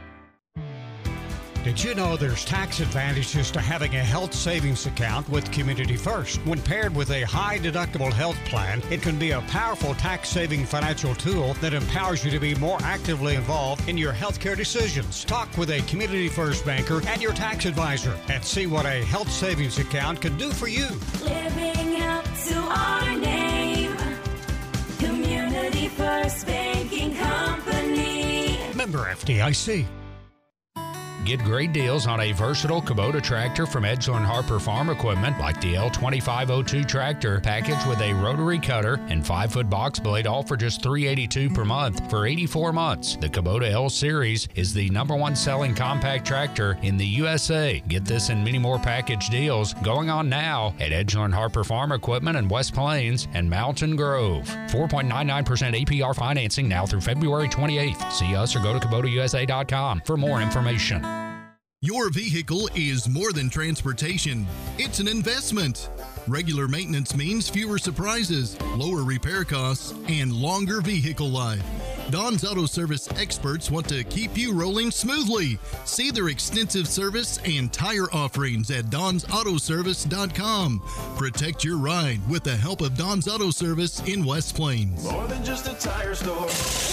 Did you know there's tax advantages to having a health savings account with Community First? When paired with a high-deductible health plan, it can be a powerful tax-saving financial tool that empowers you to be more actively involved in your healthcare decisions. Talk with a Community First banker and your tax advisor and see what a health savings account can do for you. Living up to our name, Community First Banking Company. Member FDIC. Get great deals on a versatile Kubota tractor from Edgeland Harper Farm Equipment, like the L2502 tractor, packaged with a rotary cutter and 5-foot box blade, all for just $382 per month for 84 months. The Kubota L Series is the #1 selling compact tractor in the USA. Get this and many more package deals going on now at Edgeland Harper Farm Equipment in West Plains and Mountain Grove. 4.99% APR financing now through February 28th. See us or go to KubotaUSA.com for more information. Your vehicle is more than transportation. It's an investment. Regular maintenance means fewer surprises, lower repair costs, and longer vehicle life. Don's Auto Service experts want to keep you rolling smoothly. See their extensive service and tire offerings at donsautoservice.com. Protect your ride with the help of Don's Auto Service in West Plains. More than just a tire store.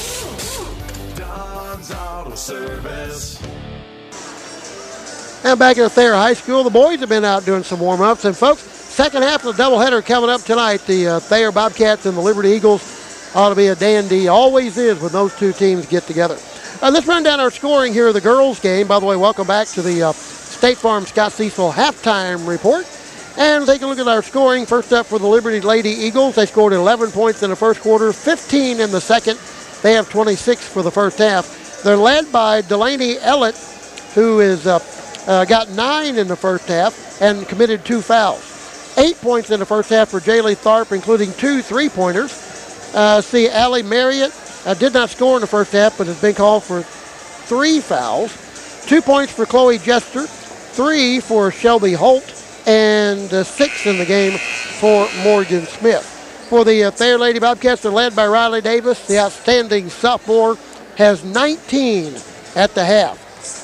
Don's Auto Service. And back at Thayer High School, the boys have been out doing some warm-ups. And, folks, second half of the doubleheader coming up tonight. The Thayer Bobcats and the Liberty Eagles ought to be a dandy. Always is when those two teams get together. Let's run down our scoring here of the girls' game. By the way, welcome back to the State Farm Scott Cecil halftime report. And take a look at our scoring. First up for the Liberty Lady Eagles. They scored 11 points in the first quarter, 15 in the second. They have 26 for the first half. They're led by Delaney Ellett, who is got 9 in the first half and committed 2 fouls. 8 points in the first half for Jaylee Tharp, including 2 3-pointers. See, Allie Marriott did not score in the first half, but has been called for 3 fouls. 2 points for Chloe Jester, 3 for Shelby Holt, and 6 in the game for Morgan Smith. For the Thayer Lady Bobcats, they're led by Riley Davis. The outstanding sophomore has 19 at the half.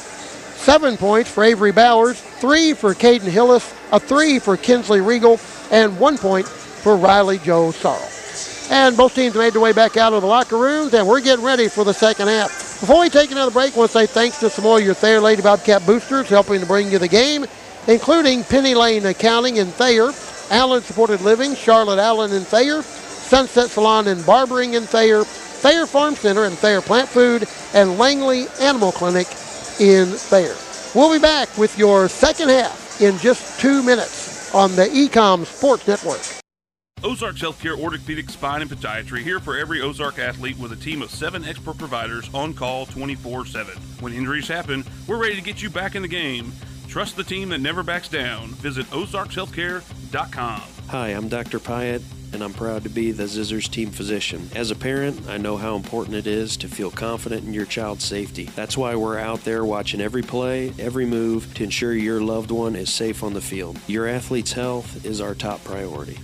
7 points for Avery Bowers, 3 for Caden Hillis, a 3 for Kinsley Regal, and 1 point for Riley Joe Sorrell. And both teams made their way back out of the locker rooms, and we're getting ready for the second half. Before we take another break, I want to say thanks to some more of your Thayer Lady Bobcat boosters helping to bring you the game, including Penny Lane Accounting in Thayer, Allen Supported Living, Charlotte Allen in Thayer, Sunset Salon and Barbering in Thayer, Thayer Farm Center and Thayer Plant Food, and Langley Animal Clinic in Thayer. We'll be back with your second half in just 2 minutes on the Ecom Sports Network. Ozarks Healthcare Orthopedic Spine and Podiatry, here for every Ozark athlete with a team of 7 expert providers on call 24/7. When injuries happen, we're ready to get you back in the game. Trust the team that never backs down. Visit ozarkshealthcare.com. Hi, I'm Dr. Pyatt, and I'm proud to be the Zizzers team physician. As a parent, I know how important it is to feel confident in your child's safety. That's why we're out there watching every play, every move to ensure your loved one is safe on the field. Your athlete's health is our top priority.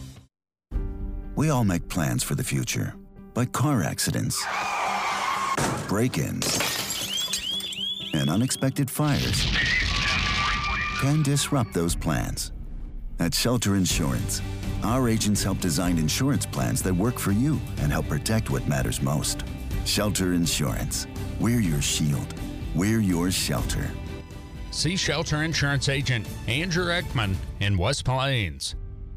We all make plans for the future, but car accidents, break-ins, and unexpected fires can disrupt those plans. At Shelter Insurance, our agents help design insurance plans that work for you and help protect what matters most. Shelter Insurance. We're your shield. We're your shelter. See Shelter Insurance Agent Andrew Ekman in West Plains.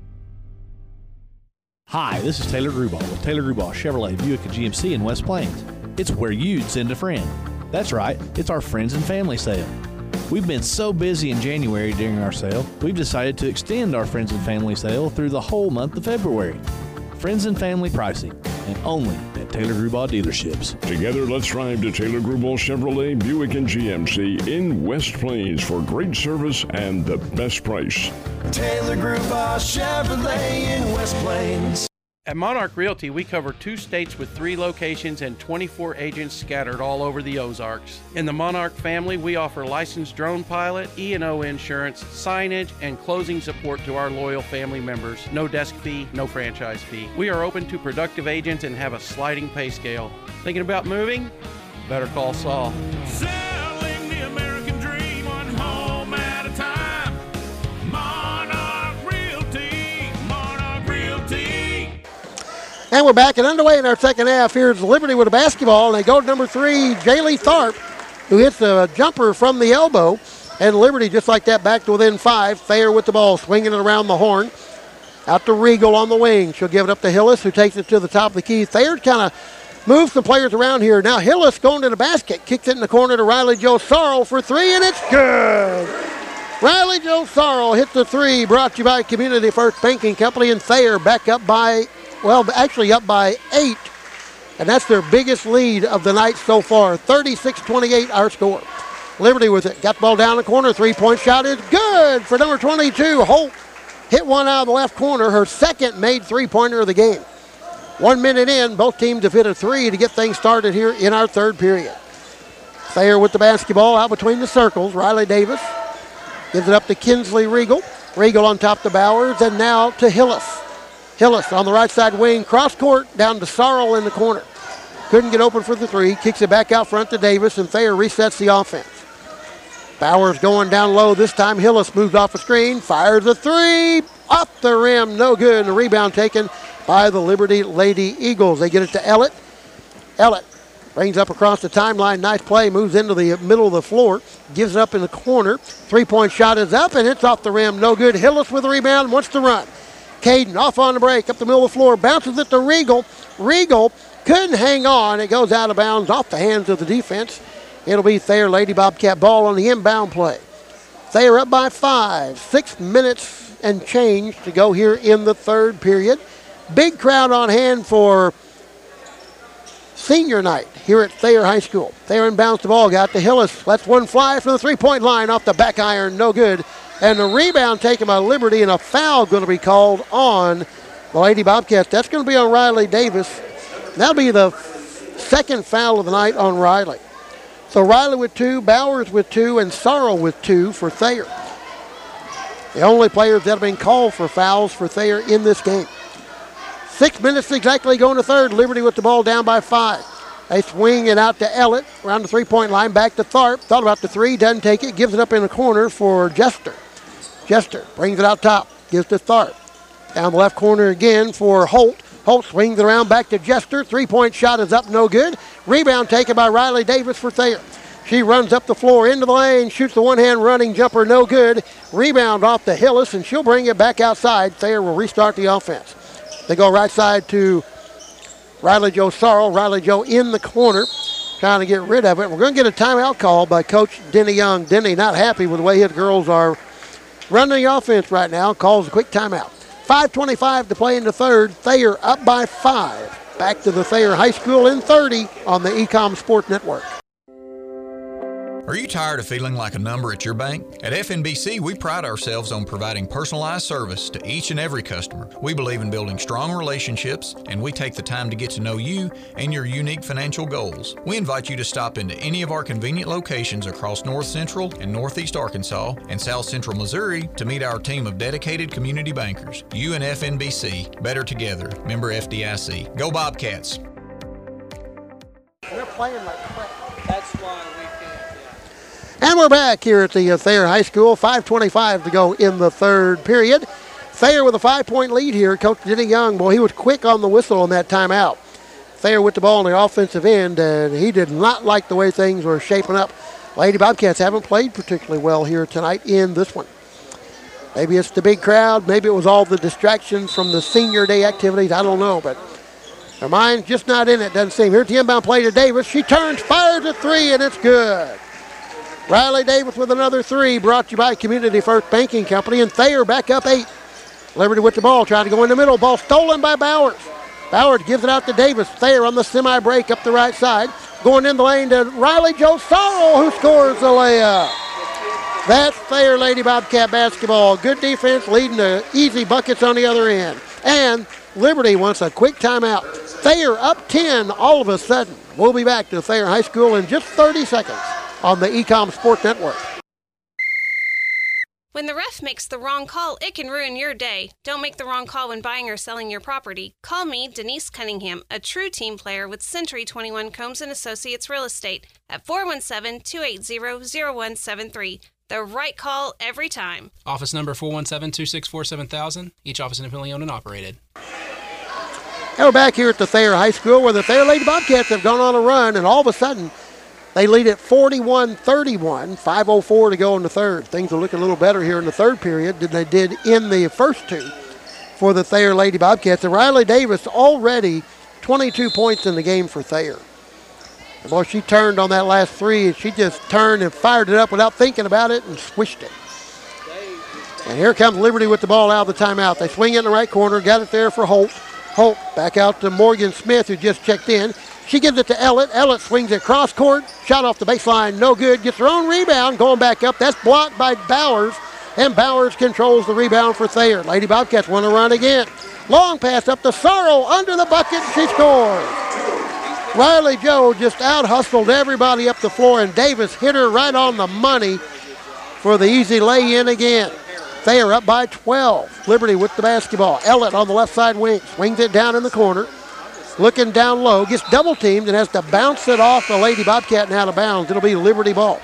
Hi, this is Taylor Grubauer with Taylor Grubauer Chevrolet Buick and GMC in West Plains. It's where you'd send a friend. That's right, it's our friends and family sale. We've been so busy in January during our sale, we've decided to extend our friends and family sale through the whole month of February. Friends and family pricing, and only at Taylor Grubauer dealerships. Together, let's drive to Taylor Grubauer Chevrolet Buick and GMC in West Plains for great service and the best price. Taylor Grubauer Chevrolet in West Plains. At Monarch Realty, we cover 2 states with 3 locations and 24 agents scattered all over the Ozarks. In the Monarch family, we offer licensed drone pilot, E&O insurance, signage, and closing support to our loyal family members. No desk fee, no franchise fee. We are open to productive agents and have a sliding pay scale. Thinking about moving? Better call Saul. Selling the American dream, one home at a time. Monarch Realty, Monarch Realty. And we're back and underway in our second half. Here's Liberty with a basketball, and they go to number 3, Jaylee Tharp, who hits a jumper from the elbow. And Liberty, just like that, back to within 5. Thayer with the ball, swinging it around the horn. Out to Regal on the wing. She'll give it up to Hillis, who takes it to the top of the key. Thayer kind of Move some players around here. Now Hillis going to the basket. Kicks it in the corner to Riley Joe Sorrell for three, and it's good. Riley Joe Sorrell hit the three, brought to you by Community First Banking Company, and Thayer back up by, well, actually up by 8. And that's their biggest lead of the night so far. 36-28 our score. Liberty with it. Got the ball down the corner. Three-point shot is good for number 22. Holt hit one out of the left corner. Her second made three-pointer of the game. 1 minute in, both teams have hit a three to get things started here in our third period. Thayer with the basketball out between the circles. Riley Davis gives it up to Kinsley Regal. Regal on top to Bowers, and now to Hillis. Hillis on the right side wing, cross court, down to Sorrell in the corner. Couldn't get open for the three, kicks it back out front to Davis, and Thayer resets the offense. Bowers going down low. This time Hillis moves off the screen, fires a three, off the rim, no good, and the rebound taken by the Liberty Lady Eagles. They get it to Ellett. Ellett brings up across the timeline, nice play, moves into the middle of the floor, gives it up in the corner. Three-point shot is up, and it's off the rim, no good. Hillis with the rebound, wants to run. Caden off on the break, up the middle of the floor, bounces it to Regal. Regal couldn't hang on. It goes out of bounds off the hands of the defense. It'll be Thayer Lady Bobcat ball on the inbound play. Thayer up by 5. 6 minutes and change to go here in the third period. Big crowd on hand for senior night here at Thayer High School. Thayer inbounds the ball, got to Hillis. Lets one fly from the three-point line off the back iron, no good. And the rebound taken by Liberty, and a foul going to be called on the Lady Bobcats. That's going to be on Riley Davis. That'll be the second foul of the night on Riley. So Riley with 2, Bowers with 2, and Sorrell with 2 for Thayer. The only players that have been called for fouls for Thayer in this game. 6 minutes exactly going to third. Liberty with the ball down by 5. They swing it out to Ellett around the three-point line, back to Tharp. Thought about the three, doesn't take it, gives it up in the corner for Jester. Jester brings it out top, gives to Tharp. Down the left corner again for Holt. Holt swings it around back to Jester. Three-point shot is up, no good. Rebound taken by Riley Davis for Thayer. She runs up the floor into the lane, shoots the one-hand running jumper, no good. Rebound off to Hillis, and she'll bring it back outside. Thayer will restart the offense. They go right side to Riley Joe Sorrell. Riley Joe in the corner, trying to get rid of it. We're going to get a timeout call by Coach Denny Young. Denny not happy with the way his girls are running the offense right now. Calls a quick timeout. 5:25 to play in the third. Thayer up by 5. Back to the Thayer High School in 30 on the Ecom Sports Network. Are you tired of feeling like a number at your bank? At FNBC, we pride ourselves on providing personalized service to each and every customer. We believe in building strong relationships, and we take the time to get to know you and your unique financial goals. We invite you to stop into any of our convenient locations across North Central and Northeast Arkansas and South Central Missouri to meet our team of dedicated community bankers. You and FNBC, better together. Member FDIC. Go Bobcats. They're playing like crap. That's why we can't. And we're back here at the Thayer High School. 5:25 to go in the third period. Thayer with a 5-point lead here. Coach Denny Young, boy, he was quick on the whistle on that timeout. Thayer with the ball on the offensive end, and he did not like the way things were shaping up. Lady Bobcats haven't played particularly well here tonight in this one. Maybe it's the big crowd. Maybe it was all the distractions from the senior day activities. I don't know, but their mind's just not in it, doesn't seem. Here's the inbound play to Davis. She turns, fires a three, and it's good. Riley Davis with another three, brought to you by Community First Banking Company, and Thayer back up 8. Liberty with the ball, trying to go in the middle. Ball stolen by Bowers. Bowers gives it out to Davis. Thayer on the semi-break up the right side. Going in the lane to Riley Joe Sorrell, who scores the layup. That's Thayer Lady Bobcat basketball. Good defense leading to easy buckets on the other end. And Liberty wants a quick timeout. Thayer up 10 all of a sudden. We'll be back to Thayer High School in just 30 seconds on the Ecom Sports Network. When the ref makes the wrong call, it can ruin your day. Don't make the wrong call when buying or selling your property. Call me, Denise Cunningham, a true team player with Century 21 Combs & Associates Real Estate at 417-280-0173. The right call every time. Office number 417-264-7000. Each office independently owned and operated. And we're back here at the Thayer High School where the Thayer Lady Bobcats have gone on a run, and all of a sudden they lead at 41-31, 5:04 to go in the third. Things are looking a little better here in the third period than they did in the first two for the Thayer Lady Bobcats. And Riley Davis already 22 points in the game for Thayer. And boy, she turned on that last three, and she just turned and fired it up without thinking about it and swished it. And here comes Liberty with the ball out of the timeout. They swing it in the right corner, got it there for Holt. Holt back out to Morgan Smith, who just checked in. She gives it to Ellett. Ellett swings it cross court, shot off the baseline, no good. Gets her own rebound, going back up. That's blocked by Bowers, and Bowers controls the rebound for Thayer. Lady Bobcats want to run again. Long pass up to Sorrow, under the bucket, she scores. Riley Joe just out-hustled everybody up the floor, and Davis hit her right on the money for the easy lay-in again. Thayer up by 12. Liberty with the basketball. Ellett on the left side wing. Swings it down in the corner. Looking down low. Gets double-teamed and has to bounce it off the Lady Bobcat and out of bounds. It'll be Liberty ball.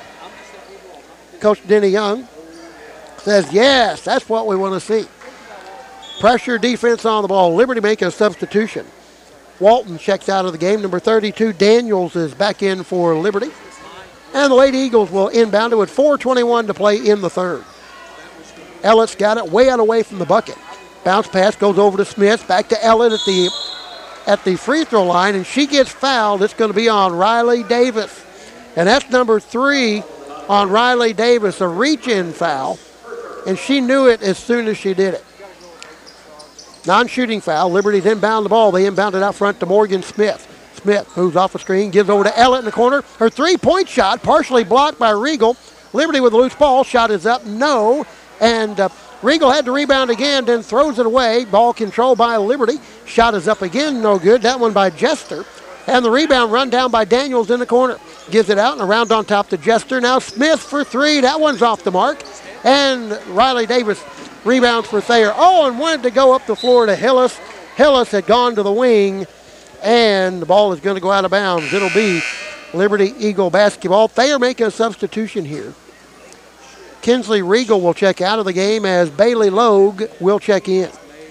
Coach Denny Young says, yes, that's what we want to see. Pressure defense on the ball. Liberty making a substitution. Walton checks out of the game. Number 32, Daniels, is back in for Liberty. And the Lady Eagles will inbound it with 4:21 to play in the third. Ellett's got it way out away from the bucket. Bounce pass goes over to Smith. Back to Ellett at the free throw line, and she gets fouled. It's going to be on Riley Davis. And that's number 3 on Riley Davis, a reach-in foul. And she knew it as soon as she did it. Non-shooting foul. Liberty didn't inbound the ball. They inbounded out front to Morgan Smith. Smith moves off the screen, gives over to Ellett in the corner. Her three-point shot partially blocked by Regal. Liberty with a loose ball. Shot is up, no. And Regal had to rebound again, then throws it away. Ball controlled by Liberty. Shot is up again, no good. That one by Jester. And the rebound run down by Daniels in the corner. Gives it out and around on top to Jester. Now Smith for 3. That one's off the mark. And Riley Davis rebounds for Thayer. Oh, and wanted to go up the floor to Hillis. Hillis had gone to the wing, and the ball is going to go out of bounds. It'll be Liberty Eagle basketball. Thayer making a substitution here. Kinsley Regal will check out of the game as Bailey Logue will check in.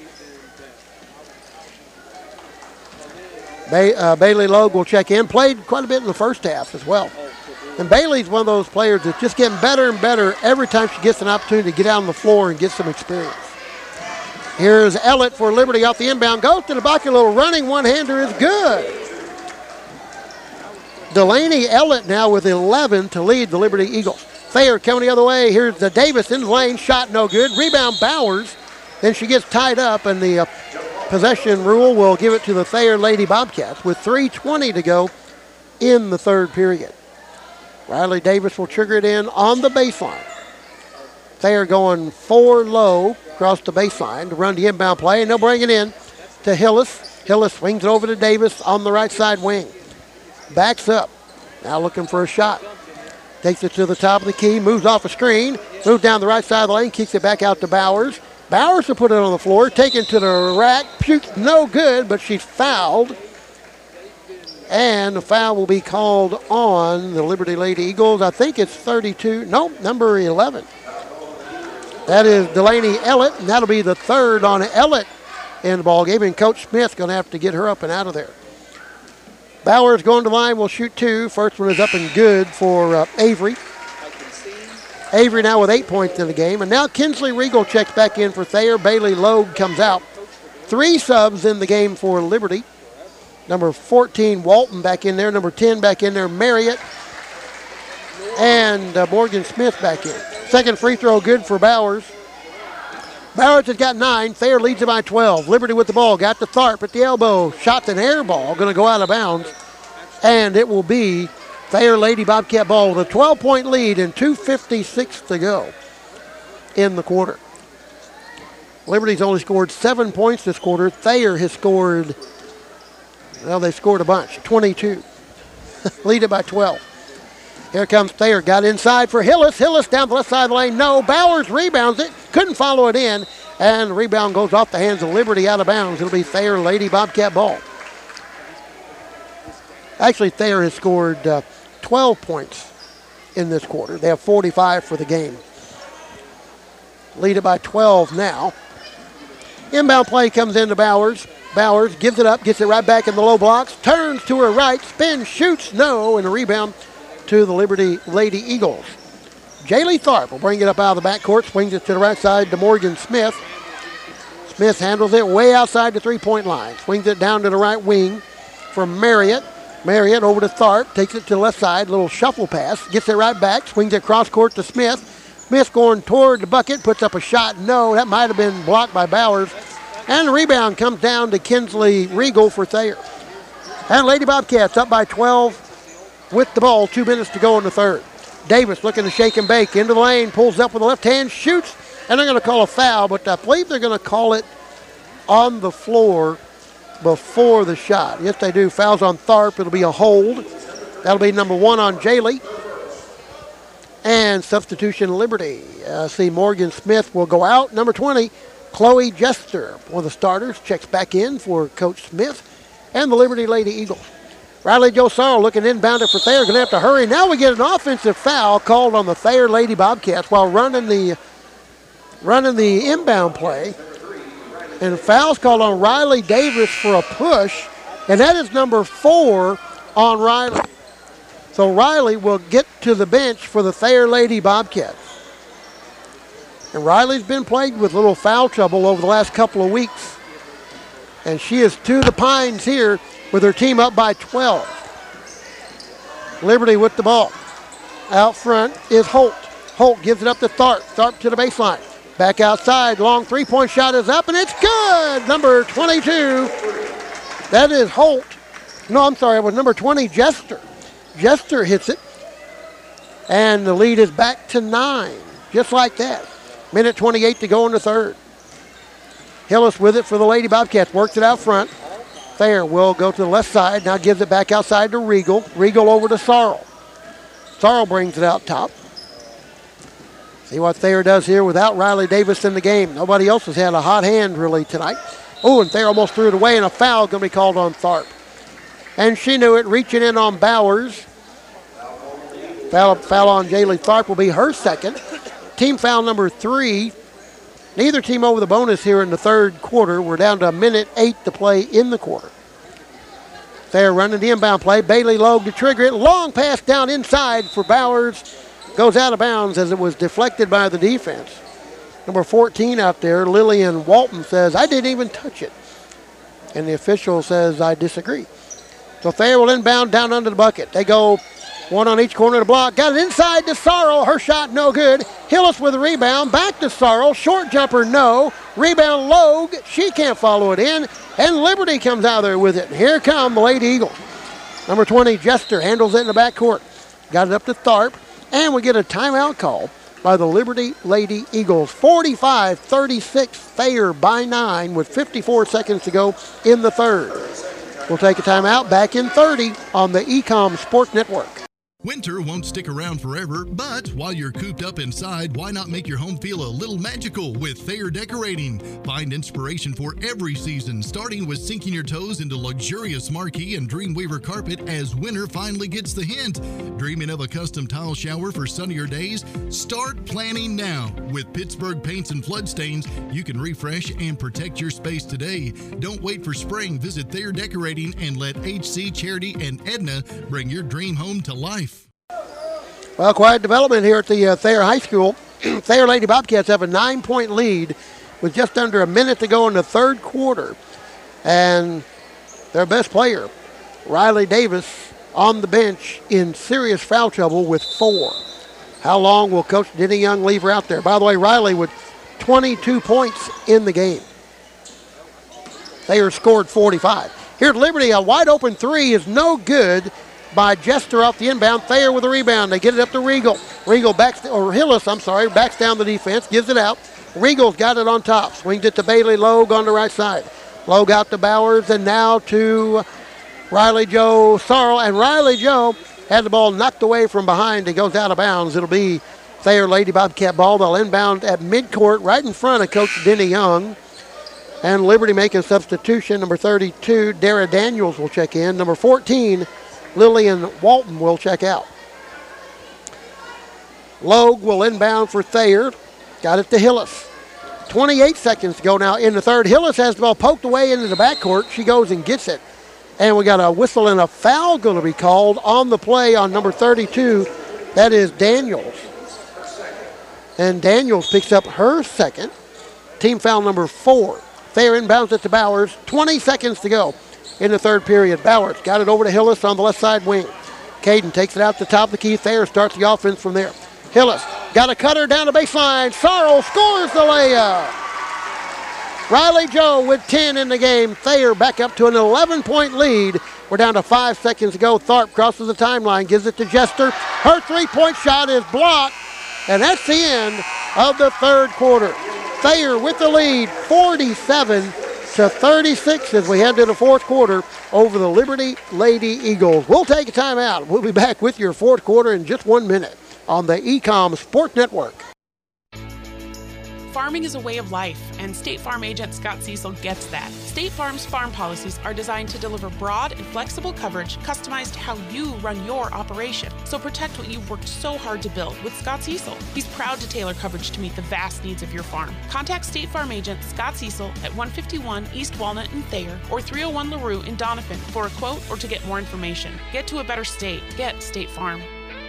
Bailey Logue will check in. Played quite a bit in the first half as well. And Bailey's one of those players that's just getting better and better every time she gets an opportunity to get out on the floor and get some experience. Here's Ellett for Liberty off the inbound. Goes to the bucket, a little running one-hander is good. Delaney Ellett now with 11 to lead the Liberty Eagles. Thayer coming the other way. Here's the Davis in the lane. Shot no good. Rebound Bowers. Then she gets tied up, and the possession rule will give it to the Thayer Lady Bobcats with 3:20 to go in the third period. Riley Davis will trigger it in on the baseline. Thayer going 4 low across the baseline to run the inbound play, and they'll bring it in to Hillis. Hillis swings it over to Davis on the right side wing. Backs up. Now looking for a shot. Takes it to the top of the key, moves off a screen, moves down the right side of the lane, kicks it back out to Bowers. Bowers will put it on the floor, taken to the rack, shoots no good, but she's fouled. And the foul will be called on the Liberty Lady Eagles. I think it's 32, nope, number 11. That is Delaney Ellett, and that'll be the third on Ellett in the ballgame, and Coach Smith's going to have to get her up and out of there. Bowers going to the line, will shoot 2. First one is up and good for Avery. Avery now with 8 points in the game. And now Kinsley Regal checks back in for Thayer. Bailey Logue comes out. 3 subs in the game for Liberty. Number 14, Walton back in there. Number 10 back in there, Marriott. And Morgan Smith back in. Second free throw good for Bowers. Bowers has got 9. Thayer leads it by 12. Liberty with the ball. Got to Tharp at the elbow. Shot an air ball. Going to go out of bounds. And it will be Thayer Lady Bobcat ball with a 12-point lead and 2:56 to go in the quarter. Liberty's only scored 7 points this quarter. Thayer has scored, well, they scored a bunch, 22. Lead it by 12. Here comes Thayer. Got inside for Hillis. Hillis down the left side of the lane. No. Bowers rebounds it. Couldn't follow it in. And the rebound goes off the hands of Liberty out of bounds. It'll be Thayer Lady Bobcat ball. Actually, Thayer has scored 12 points in this quarter. They have 45 for the game. Lead it by 12 now. Inbound play comes into Bowers. Bowers gives it up, gets it right back in the low blocks, turns to her right, spins, shoots, no, and a rebound to the Liberty Lady Eagles. Jaylee Tharp will bring it up out of the backcourt, swings it to the right side to Morgan Smith. Smith handles it way outside the three-point line, swings it down to the right wing. for Marriott. Marriott over to Tharp, takes it to the left side, little shuffle pass, gets it right back, swings it cross court to Smith. Smith going toward the bucket, puts up a shot. No, that might have been blocked by Bowers. And the rebound comes down to Kinsley Regal for Thayer. And Lady Bobcats up by 12 with the ball, 2 minutes to go in the third. Davis looking to shake and bake into the lane, pulls up with the left hand, shoots, and they're going to call a foul, but I believe they're going to call it on the floor before the shot. Yes, they do. Fouls on Tharp. It'll be a hold. That'll be number 1 on Jaley. And substitution Liberty. See Morgan Smith will go out. Number 20, Chloe Jester, one of the starters, checks back in for Coach Smith and the Liberty Lady Eagles. Riley Joe Sorrell looking inbound for Thayer. Going to have to hurry. Now we get an offensive foul called on the Thayer Lady Bobcats while running the inbound play. And foul's called on Riley Davis for a push, and that is number 4 on Riley. So Riley will get to the bench for the Thayer Lady Bobcats. And Riley's been plagued with little foul trouble over the last couple of weeks. And she is to the pines here with her team up by 12. Liberty with the ball. Out front is Holt. Holt gives it up to Tharp. Tharp to the baseline. Back outside, long three-point shot is up, and it's good. Number 22, that is Holt. No, I'm sorry, it was number 20, Jester. Jester hits it, and the lead is back to 9, just like that. Minute 28 to go in the third. Hillis with it for the Lady Bobcats, works it out front. Thayer will go to the left side, now gives it back outside to Regal. Regal over to Sorrell. Sorrell brings it out top. See what Thayer does here without Riley Davis in the game. Nobody else has had a hot hand really tonight. Oh, and Thayer almost threw it away, and a foul going to be called on Tharp. And she knew it, reaching in on Bowers. Foul on Jaylee Tharp will be her second. Team foul number 3. Neither team over the bonus here in the third quarter. We're down to a minute 8 to play in the quarter. Thayer running the inbound play. Bailey Logue to trigger it. Long pass down inside for Bowers. Goes out of bounds as it was deflected by the defense. Number 14 out there, Lillian Walton, says, I didn't even touch it. And the official says, I disagree. So Thayer will inbound down under the bucket. They go one on each corner of the block. Got it inside to Sorrell. Her shot no good. Hillis with a rebound. Back to Sorrell. Short jumper, no. Rebound Logue. She can't follow it in. And Liberty comes out there with it. And here come the Lady Eagles. Number 20, Jester, handles it in the backcourt. Got it up to Tharp. And we get a timeout call by the Liberty Lady Eagles. 45-36, Thayer by 9 with 54 seconds to go in the third. We'll take a timeout, back in 30 on the Ecom Sports Network. Winter won't stick around forever, but while you're cooped up inside, why not make your home feel a little magical with Thayer Decorating? Find inspiration for every season, starting with sinking your toes into luxurious marquee and Dreamweaver carpet as winter finally gets the hint. Dreaming of a custom tile shower for sunnier days? Start planning now. With Pittsburgh Paints and Flood Stains, you can refresh and protect your space today. Don't wait for spring. Visit Thayer Decorating and let HC, Charity, and Edna bring your dream home to life. Well, quiet development here at the Thayer High School. Thayer Lady Bobcats have a 9-point lead with just under a minute to go in the third quarter. And their best player, Riley Davis, on the bench in serious foul trouble with 4. How long will Coach Denny Young leave her out there? By the way, Riley with 22 points in the game. Thayer scored 45. Here at Liberty, a wide open 3 is no good by Jester off the inbound. Thayer with a rebound. They get it up to Regal. Regal backs, or Hillis, backs down the defense, gives it out. Regal's got it on top. Swings it to Bailey Logue on the right side. Logue out to Bowers, and now to Riley Joe Sorrell. And Riley Joe had the ball knocked away from behind. It goes out of bounds. It'll be Thayer Lady Bobcat ball. They'll inbound at midcourt right in front of Coach Denny Young. And Liberty making a substitution. Number 32, Dara Daniels will check in. Number 14, Lillian Walton will check out. Logue will inbound for Thayer. Got it to Hillis. 28 seconds to go now in the third. Hillis has the ball poked away into the backcourt. She goes and gets it. And we got a whistle and a foul going to be called on the play on number 32. That is Daniels. And Daniels picks up her second. Team foul number 4. Thayer inbounds it to Bowers. 20 seconds to go. in the third period. Ballard's got it over to Hillis on the left side wing. Caden takes it out to the top of the key. Thayer starts the offense from there. Hillis got a cutter down the baseline. Sorrell scores the layup. Riley Joe with 10 in the game. Thayer back up to an 11-point lead. We're down to 5 seconds to go. Tharp crosses the timeline, gives it to Jester. Her three-point shot is blocked, and that's the end of the third quarter. Thayer with the lead, 47-36 as we head to the fourth quarter over the Liberty Lady Eagles. We'll take a timeout. We'll be back with your fourth quarter in just 1 minute on the Ecom Sport Network. Farming is a way of life, and State Farm agent Scott Cecil gets that. State Farm's farm policies are designed to deliver broad and flexible coverage customized to how you run your operation. So protect what you've worked so hard to build with Scott Cecil. He's proud to tailor coverage to meet the vast needs of your farm. Contact State Farm agent Scott Cecil at 151 East Walnut in Thayer or 301 LaRue in Doniphan for a quote or to get more information. Get to a better state. Get State Farm.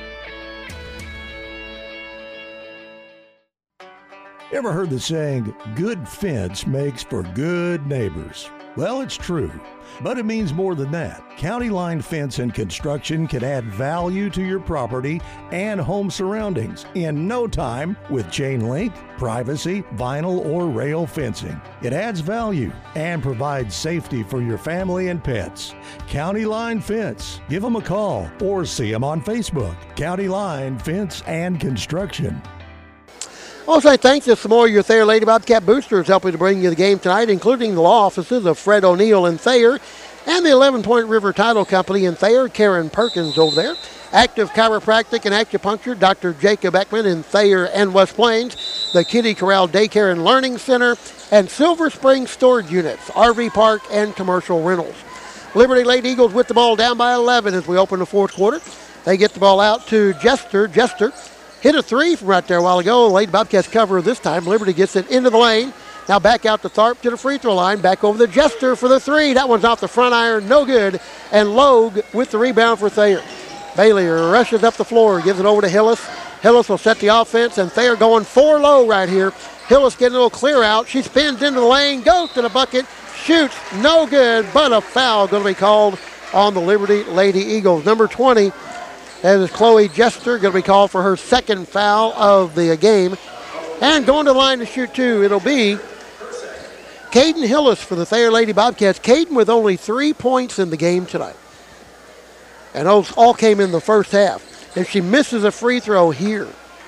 Ever heard the saying, good fence makes for good neighbors? Well, it's true, but it means more than that. County Line Fence and Construction can add value to your property and home surroundings in no time with chain link, privacy, vinyl, or rail fencing. It adds value and provides safety for your family and pets. County Line Fence. Give them a call or see them on Facebook. County Line Fence and Construction. I want to say thanks to some more of your Thayer Lady Bobcat boosters helping to bring you the game tonight, including the law offices of Fred O'Neill in Thayer and the 11 Point River Title Company in Thayer, Karen Perkins over there. Active Chiropractic and Acupuncture, Dr. Jacob Ekman in Thayer and West Plains. The Kitty Corral Daycare and Learning Center and Silver Spring Storage Units, RV Park and Commercial Rentals. Liberty Lady Eagles with the ball down by 11 as we open the fourth quarter. They get the ball out to Jester. Jester hit a three from right there a while ago. Lady Bobcats cover this time. Liberty gets it into the lane. Now back out to Tharp to the free throw line. Back over to Jester for the three. That one's off the front iron. No good. And Logue with the rebound for Thayer. Bailey rushes up the floor. Gives it over to Hillis. Hillis will set the offense. And Thayer going 4 low right here. Hillis getting a little clear out. She spins into the lane. Goes to the bucket. Shoots. No good. But a foul going to be called on the Liberty Lady Eagles. Number 20. That is Chloe Jester, going to be called for her second foul of the game. And going to the line to shoot two, it'll be Caden Hillis for the Thayer Lady Bobcats. Caden with only 3 points in the game tonight. And those all came in the first half. If she misses a free throw here,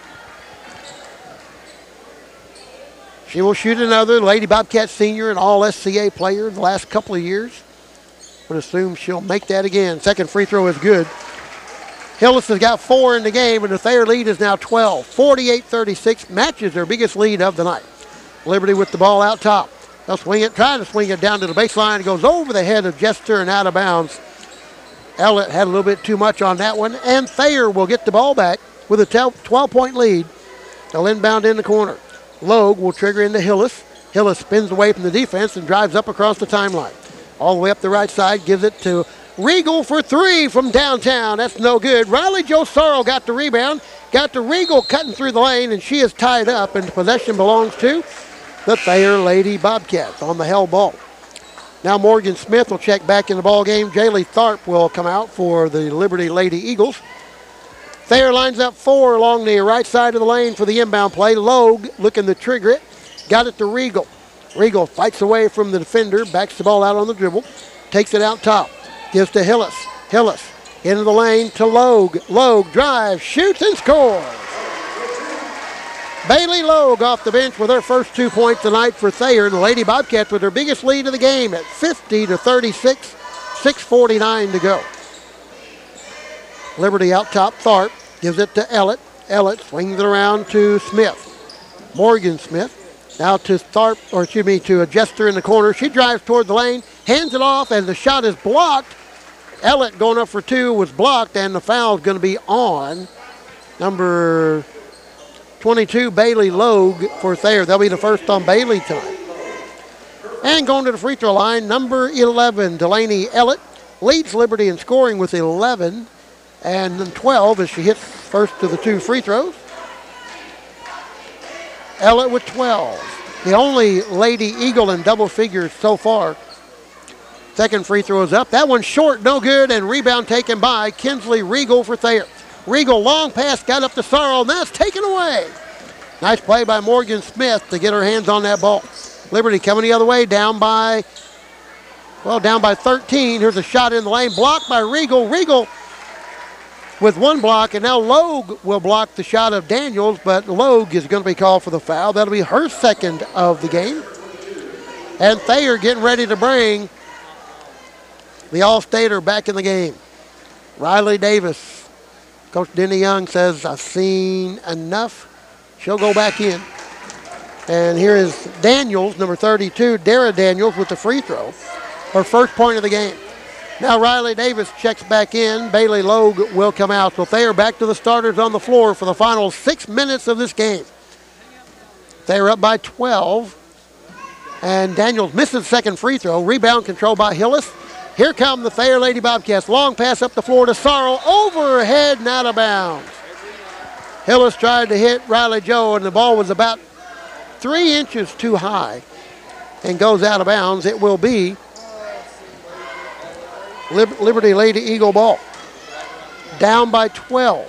she will shoot another. Lady Bobcat senior and all SCA player the last couple of years. Would assume she'll make that again. Second free throw is good. Hillis has got 4 in the game, and the Thayer lead is now 12. 48-36, matches their biggest lead of the night. Liberty with the ball out top. They'll swing it, trying to swing it down to the baseline. It goes over the head of Jester and out of bounds. Ellett had a little bit too much on that one, and Thayer will get the ball back with a 12-point lead. They'll inbound in the corner. Logue will trigger into Hillis. Hillis spins away from the defense and drives up across the timeline. All the way up the right side, gives it to Regal for 3 from downtown. That's no good. Riley Joe Sorrell got the rebound. Got to Regal cutting through the lane, and she is tied up, and possession belongs to the Thayer Lady Bobcats on the hell ball. Now Morgan Smith will check back in the ball game. Jaylee Tharp will come out for the Liberty Lady Eagles. Thayer lines up 4 along the right side of the lane for the inbound play. Logue looking to trigger it. Got it to Regal. Regal fights away from the defender, backs the ball out on the dribble, takes it out top. Gives to Hillis. Hillis into the lane to Logue. Logue drives, shoots, and scores. Bailey Logue off the bench with her first 2 points tonight for Thayer. The Lady Bobcats with their biggest lead of the game at 50-36, 6:49 to go. Liberty out top. Tharp gives it to Ellett. Ellett swings it around to Smith. Morgan Smith. Now to to Jester in the corner. She drives toward the lane, hands it off, and the shot is blocked. Ellett going up for 2 was blocked, and the foul is going to be on number 22, Bailey Logue for Thayer. That'll be the first on Bailey tonight. And going to the free throw line, number 11, Delaney Ellett, leads Liberty in scoring with 11 and 12 as she hits first of the 2 free throws. Ellett with 12. The only Lady Eagle in double figures so far Second free throw is up. That one's short, no good, and rebound taken by Kinsley Regal for Thayer. Regal, long pass, got up to Sorrell, and that's taken away. Nice play by Morgan Smith to get her hands on that ball. Liberty coming the other way, down by 13. Here's a shot in the lane, blocked by Regal. Regal with one block, and now Logue will block the shot of Daniels, but Logue is going to be called for the foul. That'll be her second of the game. And Thayer getting ready to bring the All-Stater back in the game. Riley Davis. Coach Denny Young says, I've seen enough. She'll go back in. And here is Daniels, number 32, Dara Daniels with the free throw. Her first point of the game. Now Riley Davis checks back in. Bailey Logue will come out. So Thayer back to the starters on the floor for the final 6 minutes of this game. Thayer up by 12. And Daniels misses the second free throw. Rebound controlled by Hillis. Here come the Thayer Lady Bobcats. Long pass up the floor to Sorrell. Overhead and out of bounds. Hillis tried to hit Riley Joe, and the ball was about 3 inches too high and goes out of bounds. It will be Liberty Lady Eagle ball. Down by 12.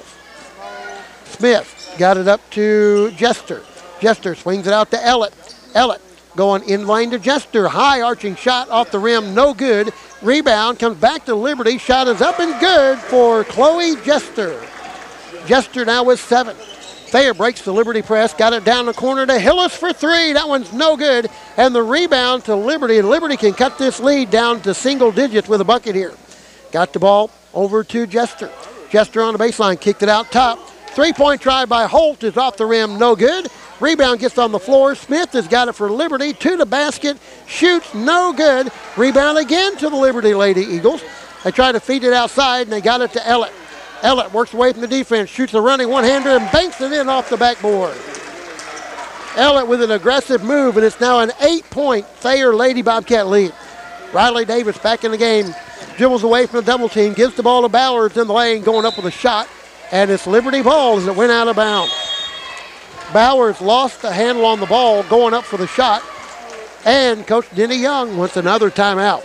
Smith got it up to Jester. Jester swings it out to Ellett. Ellett going in lane to Jester. High arching shot off the rim, no good. Rebound comes back to Liberty. Shot is up and good for Chloe Jester. Jester now with 7. Thayer breaks the Liberty press. Got it down the corner to Hillis for 3. That one's no good. And the rebound to Liberty. Liberty can cut this lead down to single digits with a bucket here. Got the ball over to Jester. Jester on the baseline. Kicked it out top. 3-point try by Holt is off the rim. No good. Rebound gets on the floor. Smith has got it for Liberty. To the basket. Shoots. No good. Rebound again to the Liberty Lady Eagles. They try to feed it outside, and they got it to Ellett. Ellett works away from the defense. Shoots a running one-hander and banks it in off the backboard. Ellett with an aggressive move, and it's now an 8-point Thayer Lady Bobcat lead. Riley Davis back in the game. Dribbles away from the double team. Gives the ball to Bowers in the lane. Going up with a shot. And it's Liberty ball as it went out of bounds. Bowers lost the handle on the ball going up for the shot. And Coach Denny Young wants another timeout.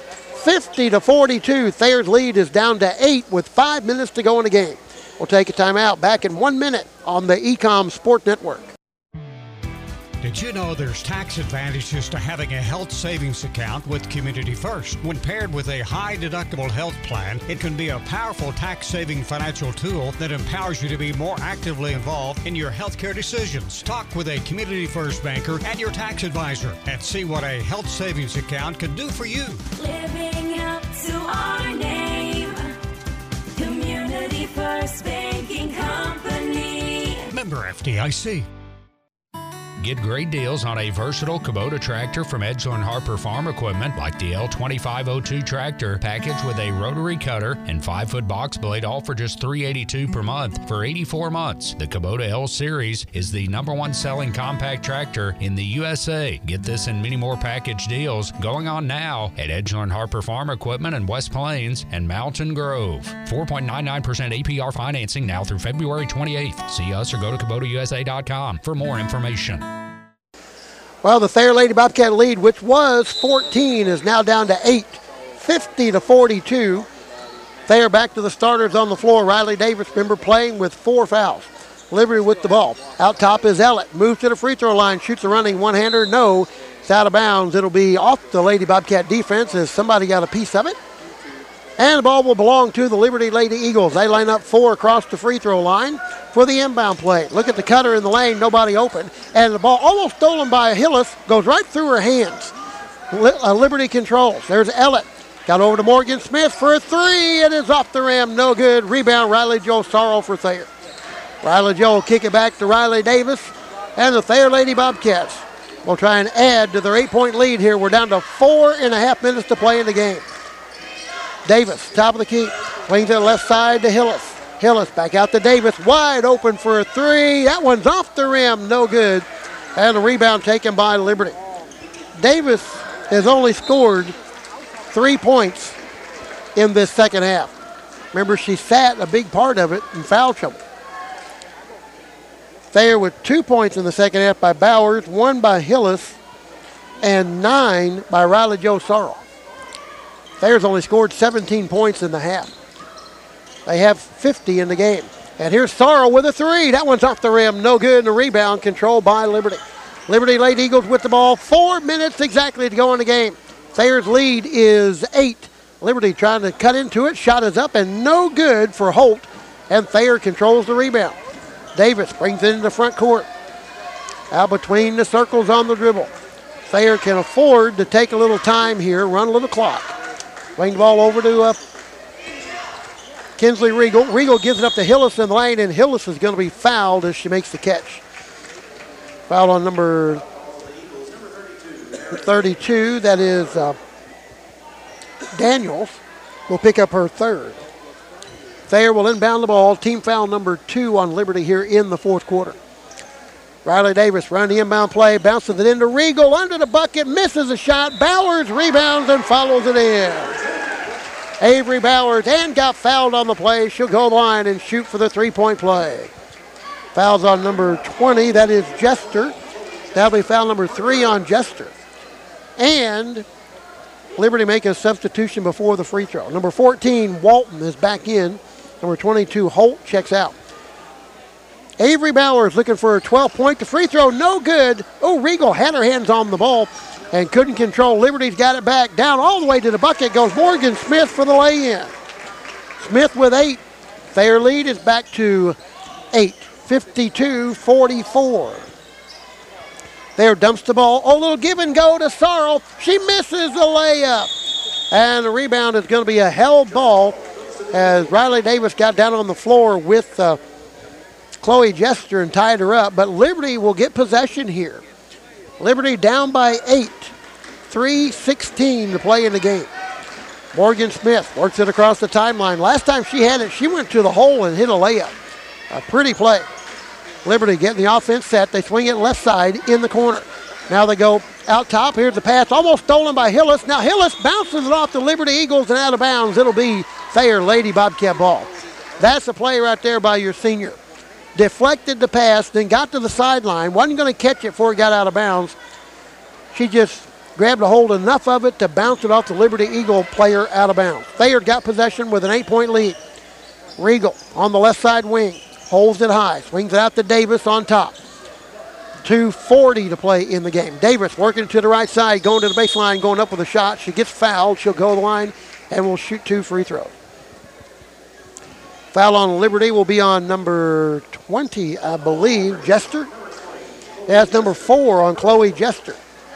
50-42. Thayer's lead is down to 8 with 5 minutes to go in the game. We'll take a timeout. Back in 1 minute on the Ecom Sport Network. Did you know there's tax advantages to having a health savings account with Community First? When paired with a high deductible health plan, it can be a powerful tax saving financial tool that empowers you to be more actively involved in your healthcare decisions. Talk with a Community First banker and your tax advisor and see what a health savings account can do for you. Living up to our name, Community First Banking Company. Member FDIC. Get great deals on a versatile Kubota tractor from Edgeland Harper Farm Equipment, like the L2502 tractor, packaged with a rotary cutter and 5-foot box blade, all for just $382 per month for 84 months. The Kubota L Series is the #1 selling compact tractor in the USA. Get this and many more package deals going on now at Edgeland Harper Farm Equipment in West Plains and Mountain Grove. 4.99% APR financing now through February 28th. See us or go to KubotaUSA.com for more information. Well, the Thayer Lady Bobcat lead, which was 14, is now down to 8, 50-42. Thayer back to the starters on the floor. Riley Davis, remember, playing with 4 fouls. Liberty with the ball. Out top is Ellett. Moves to the free throw line. Shoots a running one-hander. No. It's out of bounds. It'll be off the Lady Bobcat defense as somebody got a piece of it. And the ball will belong to the Liberty Lady Eagles. They line up 4 across the free throw line for the inbound play. Look at the cutter in the lane, nobody open. And the ball almost stolen by Hillis, goes right through her hands. Liberty controls. There's Ellett. Got over to Morgan Smith for a 3. It is off the rim, no good. Rebound, Riley Joe Sorrell for Thayer. Riley Joe will kick it back to Riley Davis. And the Thayer Lady Bobcats will try and add to their 8-point lead here. We're down to 4.5 minutes to play in the game. Davis, top of the key, swings to the left side to Hillis. Hillis back out to Davis, wide open for a 3. That one's off the rim, no good. And a rebound taken by Liberty. Davis has only scored 3 points in this second half. Remember, she sat a big part of it in foul trouble. Thayer with 2 points in the second half by Bowers, 1 by Hillis, and 9 by Riley Joe Sorrell. Thayer's only scored 17 points in the half. They have 50 in the game. And here's Sorrell with a three. That one's off the rim. No good. And a rebound controlled by Liberty. Liberty Lady Eagles with the ball. 4 minutes exactly to go in the game. Thayer's lead is 8. Liberty trying to cut into it. Shot is up and no good for Holt. And Thayer controls the rebound. Davis brings it into the front court. Out between the circles on the dribble. Thayer can afford to take a little time here, run a little clock. Swing the ball over to Kinsley Regal. Regal gives it up to Hillis in the lane, and Hillis is going to be fouled as she makes the catch. Foul on number 32. That is Daniels. Will pick up her third. Thayer will inbound the ball. Team foul number 2 on Liberty here in the fourth quarter. Riley Davis running the inbound play, bounces it into Regal under the bucket, misses a shot. Bowers rebounds and follows it in. Avery Bowers and got fouled on the play. She'll go line and shoot for the three-point play. Fouls on number 20, that is Jester. That'll be foul number 3 on Jester. And Liberty make a substitution before the free throw. Number 14, Walton, is back in. Number 22, Holt, checks out. Avery Bowers looking for a 12-point. The free throw, no good. Oh, Regal had her hands on the ball and couldn't control. Liberty's got it back. Down all the way to the bucket goes Morgan Smith for the lay-in. Smith with 8. Thayer lead is back to 8. 52-44. Thayer dumps the ball. Oh, little give and go to Sorrell. She misses the layup. And the rebound is going to be a held ball as Riley Davis got down on the floor with Chloe Jester and tied her up, but Liberty will get possession here. Liberty down by 8. 3:16 to play in the game. Morgan Smith works it across the timeline. Last time she had it, she went to the hole and hit a layup. A pretty play. Liberty getting the offense set. They swing it left side in the corner. Now they go out top. Here's the pass, almost stolen by Hillis. Now Hillis bounces it off the Liberty Eagles and out of bounds. It'll be Thayer Lady Bobcat ball. That's a play right there by your senior. Deflected the pass, then got to the sideline. Wasn't going to catch it before it got out of bounds. She just grabbed a hold enough of it to bounce it off the Liberty Eagle player out of bounds. Thayer got possession with an 8-point lead. Regal on the left side wing. Holds it high. Swings it out to Davis on top. 2:40 to play in the game. Davis working to the right side, going to the baseline, going up with a shot. She gets fouled. She'll go to the line and will shoot 2 free throws. Foul on Liberty will be on number 20, I believe, Jester. That's number 4 on Chloe Jester.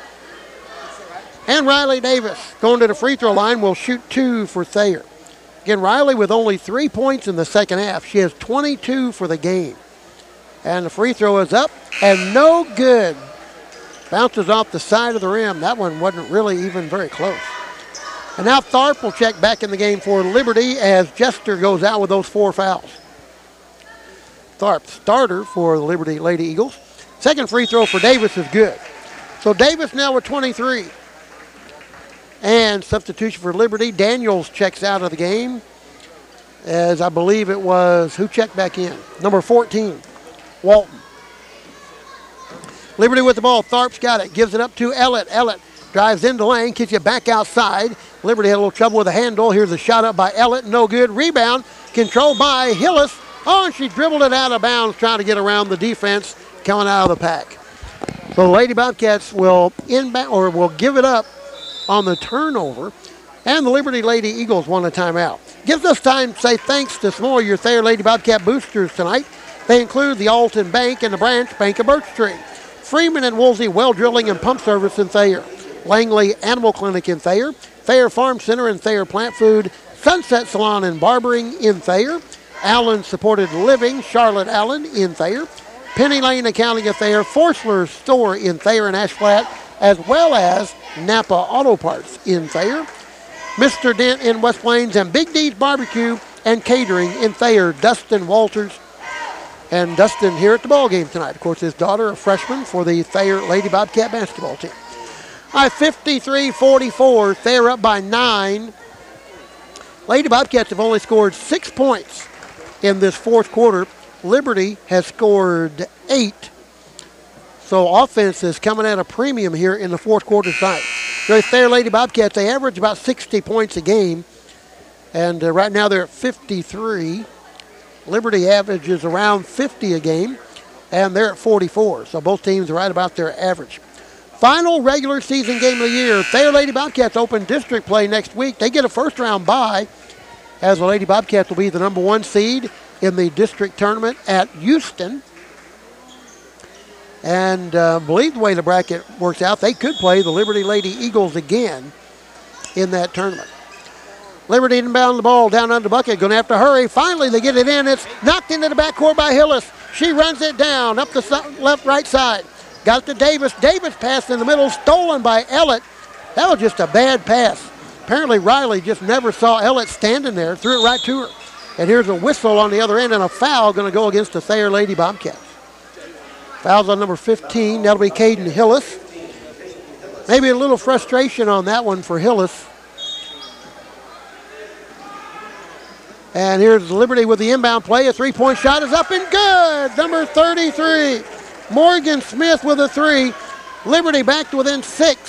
And Riley Davis going to the free throw line will shoot 2 for Thayer. Again, Riley with only 3 points in the second half. She has 22 for the game. And the free throw is up and no good. Bounces off the side of the rim. That one wasn't really even very close. And now Tharp will check back in the game for Liberty as Jester goes out with those 4 fouls. Tharp, starter for the Liberty Lady Eagles. Second free throw for Davis is good. So Davis now with 23. And substitution for Liberty. Daniels checks out of the game, as I believe it was, who checked back in? Number 14, Walton. Liberty with the ball. Tharp's got it. Gives it up to Ellett. Ellett drives into lane, kicks it back outside. Liberty had a little trouble with the handle. Here's a shot up by Ellett. No good. Rebound controlled by Hillis. Oh, and she dribbled it out of bounds trying to get around the defense coming out of the pack. So the Lady Bobcats will inbound or will give it up on the turnover. And the Liberty Lady Eagles want a timeout. Gives us time to say thanks to some more of your Thayer Lady Bobcat boosters tonight. They include the Alton Bank and the Branch Bank of Birch Tree, Freeman and Woolsey Well Drilling and Pump Service in Thayer, Langley Animal Clinic in Thayer, Thayer Farm Center and Thayer Plant Food, Sunset Salon and Barbering in Thayer, Allen Supported Living, Charlotte Allen in Thayer, Penny Lane Accounting of Thayer, Forsler's Store in Thayer and Ashflat, as well as Napa Auto Parts in Thayer, Mr. Dent in West Plains, and Big D's Barbecue and Catering in Thayer, Dustin Walters. And Dustin here at the ball game tonight. Of course, his daughter, a freshman for the Thayer Lady Bobcat basketball team. 53-44, Thayer up by 9. Lady Bobcats have only scored 6 points in this fourth quarter. Liberty has scored 8. So offense is coming at a premium here in the fourth quarter tonight. The Thayer Lady Bobcats, they average about 60 points a game. And right now they're at 53. Liberty averages around 50 a game, and they're at 44. So both teams are right about their average. Final regular season game of the year. Thayer Lady Bobcats open district play next week. They get a first-round bye, as the Lady Bobcats will be the number 1 seed in the district tournament at Houston. And I believe the way the bracket works out, they could play the Liberty Lady Eagles again in that tournament. Liberty inbound the ball down under the bucket, going to have to hurry. Finally, they get it in. It's knocked into the backcourt by Hillis. She runs it down up the right side. Got it to Davis. Davis passed in the middle, stolen by Ellett. That was just a bad pass. Apparently, Riley just never saw Ellett standing there, threw it right to her. And here's a whistle on the other end and a foul going to go against the Thayer Lady Bobcats. Foul's on number 15. That'll be Caden Hillis. Maybe a little frustration on that one for Hillis. And here's Liberty with the inbound play. A three-point shot is up and good. Number 33. Morgan Smith with a 3. Liberty back to within 6.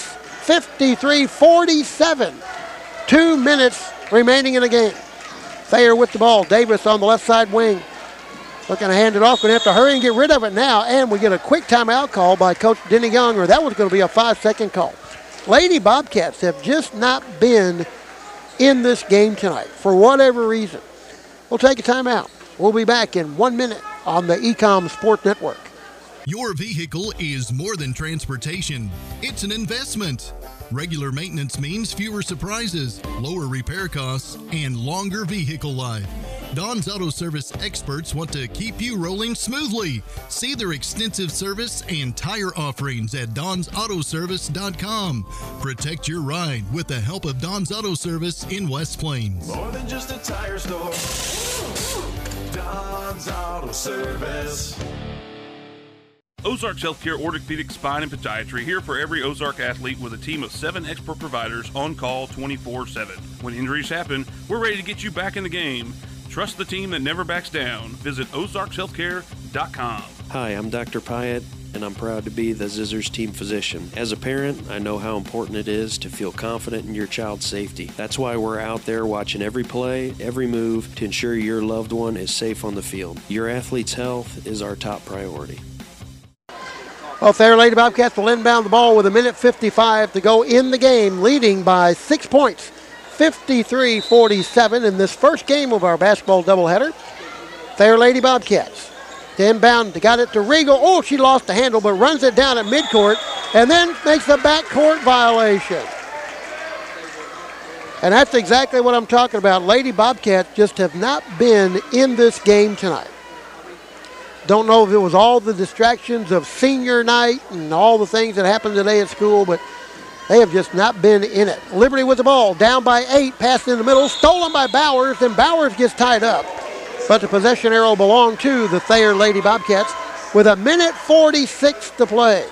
53-47. 2 minutes remaining in the game. Thayer with the ball. Davis on the left side wing. Looking to hand it off. Going to have to hurry and get rid of it now. And we get a quick timeout call by Coach Denny Young, or that was going to be a 5-second call. Lady Bobcats have just not been in this game tonight for whatever reason. We'll take a timeout. We'll be back in 1 minute on the Ecom Sport Network. Your vehicle is more than transportation. It's an investment. Regular maintenance means fewer surprises, lower repair costs, and longer vehicle life. Don's Auto Service experts want to keep you rolling smoothly. See their extensive service and tire offerings at donsautoservice.com. Protect your ride with the help of Don's Auto Service in West Plains. More than just a tire store. Don's Auto Service. Ozarks Healthcare Orthopedic Spine and Podiatry, here for every Ozark athlete with a team of 7 expert providers on call 24/7. When injuries happen, we're ready to get you back in the game. Trust the team that never backs down. Visit ozarkshealthcare.com. Hi, I'm Dr. Pyatt, and I'm proud to be the Zizzers team physician. As a parent, I know how important it is to feel confident in your child's safety. That's why we're out there watching every play, every move to ensure your loved one is safe on the field. Your athlete's health is our top priority. Well, Thayer Lady Bobcats will inbound the ball with 1:55 to go in the game, leading by 6 points, 53-47 in this first game of our basketball doubleheader. Thayer Lady Bobcats to inbound, got it to Regal. Oh, she lost the handle, but runs it down at midcourt and then makes the backcourt violation. And that's exactly what I'm talking about. Lady Bobcats just have not been in this game tonight. Don't know if it was all the distractions of senior night and all the things that happened today at school, but they have just not been in it. Liberty with the ball, down by 8, passed in the middle, stolen by Bowers, and Bowers gets tied up. But the possession arrow belonged to the Thayer Lady Bobcats with 1:46 to play.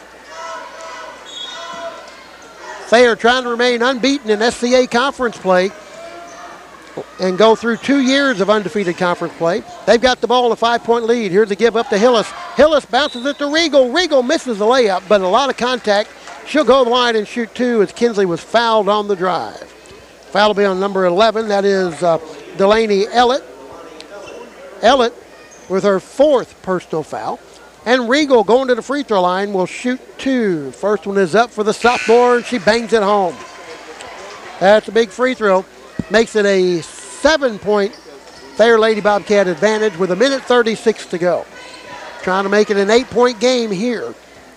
Thayer trying to remain unbeaten in SCA conference play and go through 2 years of undefeated conference play. They've got the ball, a 5-point lead. Here's a give up to Hillis. Hillis bounces it to Regal. Regal misses the layup, but a lot of contact. She'll go to the line and shoot 2 as Kinsley was fouled on the drive. Foul will be on number 11. That is Delaney Ellett. Ellett with her 4th personal foul. And Regal going to the free throw line will shoot 2. First one is up for the sophomore, and she bangs it home. That's a big free throw. Makes it a 7-point Thayer Lady Bobcat advantage with 1:36 to go. Trying to make it an 8-point game here.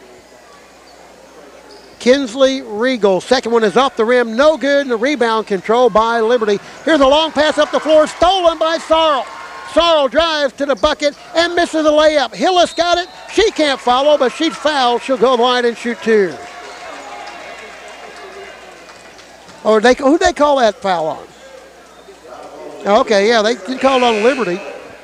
Kinsley Regal. Second one is off the rim. No good, and the rebound controlled by Liberty. Here's a long pass up the floor, stolen by Sorrell. Sorrell drives to the bucket and misses the layup. Hillis got it. She can't follow, but she's fouled. She'll go to the line and shoot 2. Or who'd they call that foul on? Okay, yeah, they called on Liberty.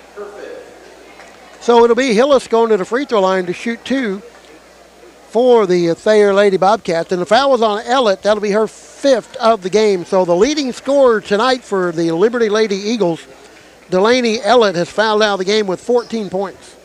So it'll be Hillis going to the free throw line to shoot 2 for the Thayer Lady Bobcats. And the foul was on Ellett. That'll be her 5th of the game. So the leading scorer tonight for the Liberty Lady Eagles, Delaney Ellett, has fouled out of the game with 14 points.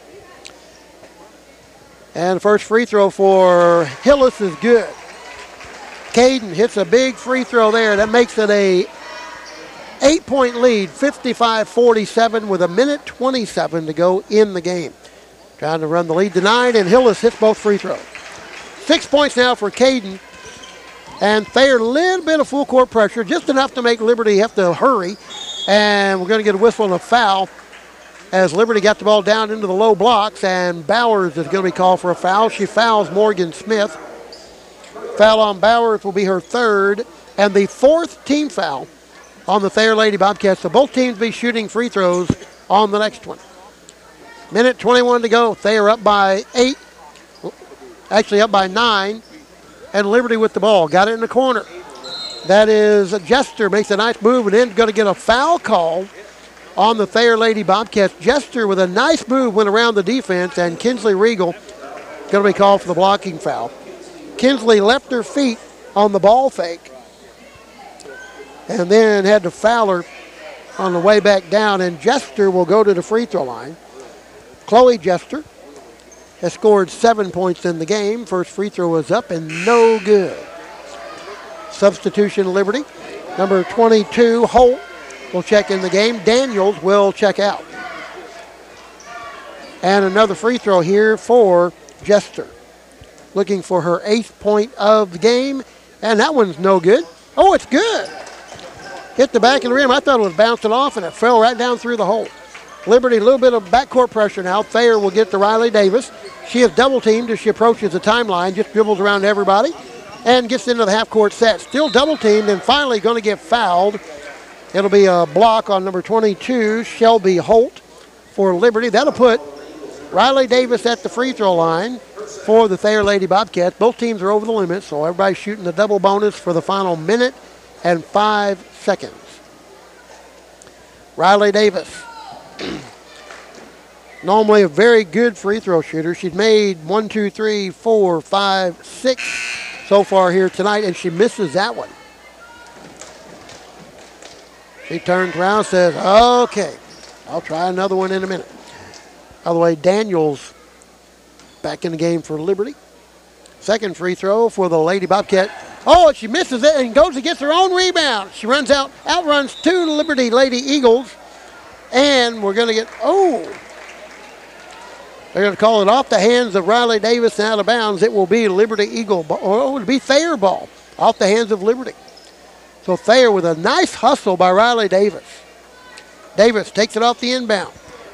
And the first free throw for Hillis is good. Caden hits a big free throw there. That makes it a 8-point lead, 55-47 with 1:27 to go in the game. Trying to run the lead tonight, and Hillis hits both free throws. 6 points now for Caden. And Thayer, a little bit of full court pressure, just enough to make Liberty have to hurry. And we're going to get a whistle and a foul as Liberty got the ball down into the low blocks, and Bowers is going to be called for a foul. She fouls Morgan Smith. Foul on Bowers will be her third, and the fourth team foul on the Thayer Lady Bobcats. So both teams be shooting free throws on the next one. 1:21 to go. Thayer up by 8, actually up by 9, and Liberty with the ball. Got it in the corner. That is Jester, makes a nice move, and then going to get a foul call on the Thayer Lady Bobcats. Jester with a nice move went around the defense, and Kinsley Regal going to be called for the blocking foul. Kinsley left her feet on the ball fake and then had to foul her on the way back down, and Jester will go to the free throw line. Chloe Jester has scored 7 points in the game. First free throw is up and no good. Substitution Liberty. Number 22, Holt, will check in the game. Daniels will check out. And another free throw here for Jester. Looking for her 8th point of the game, and that one's no good. Oh, it's good. Hit the back of the rim. I thought it was bouncing off, and it fell right down through the hole. Liberty, a little bit of backcourt pressure now. Thayer will get to Riley Davis. She is double-teamed as she approaches the timeline, just dribbles around everybody, and gets into the half-court set. Still double-teamed, and finally going to get fouled. It'll be a block on number 22, Shelby Holt, for Liberty. That'll put Riley Davis at the free throw line for the Thayer Lady Bobcats. Both teams are over the limit, so everybody's shooting the double bonus for the final 1 and 5 seconds. Riley Davis, normally a very good free throw shooter. She's made 1, 2, 3, 4, 5, 6 so far here tonight, and she misses that one. She turns around, says, okay, I'll try another one in a minute. By the way, Daniels back in the game for Liberty. Second free throw for the Lady Bobcat. Oh, she misses it and goes and gets her own rebound. She runs out, outruns 2 Liberty Lady Eagles. And we're going to get, they're going to call it off the hands of Riley Davis and out of bounds. It will be Liberty Eagle, or it will be Thayer ball off the hands of Liberty. So Thayer with a nice hustle by Riley Davis. Davis takes it off the inbound.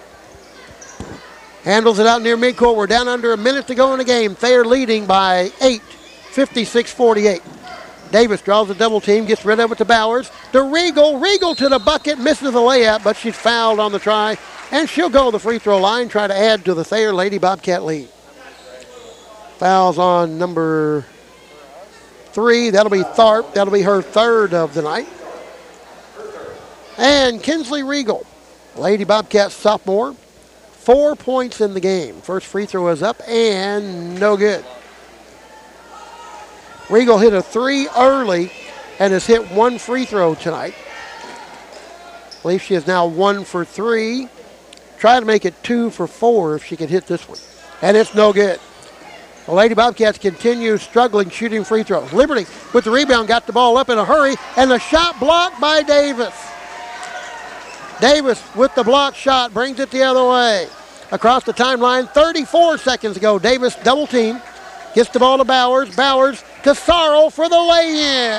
Handles it out near midcourt. We're down under a minute to go in the game. Thayer leading by 8, 56-48. Davis draws a double team, gets rid of it to Bowers. To Regal. Regal to the bucket, misses the layup, but she's fouled on the try. And she'll go to the free throw line, try to add to the Thayer Lady Bobcat lead. Fouls on number 3. That'll be Tharp. That'll be her third of the night. And Kinsley Regal, Lady Bobcat sophomore. 4 points in the game. First free throw is up and no good. Regal hit a 3 early and has hit 1 free throw tonight. I believe she is now 1 for 3. Try to make it 2 for 4 if she can hit this one. And it's no good. The Lady Bobcats continue struggling shooting free throws. Liberty with the rebound, got the ball up in a hurry, and the shot blocked by Davis. Davis with the block shot brings it the other way. Across the timeline, 34 seconds ago. Davis double team. Gets the ball to Bowers. Bowers to Sorrell for the lay-in.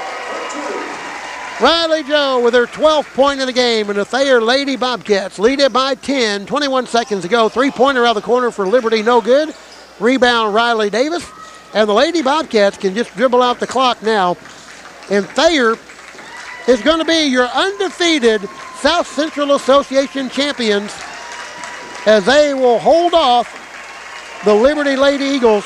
Riley Joe with her 12th point in the game, and the Thayer Lady Bobcats lead it by 10. 21 seconds ago. 3-pointer out of the corner for Liberty, no good. Rebound Riley Davis. And the Lady Bobcats can just dribble out the clock now. And Thayer is going to be your undefeated South Central Association champions as they will hold off the Liberty Lady Eagles.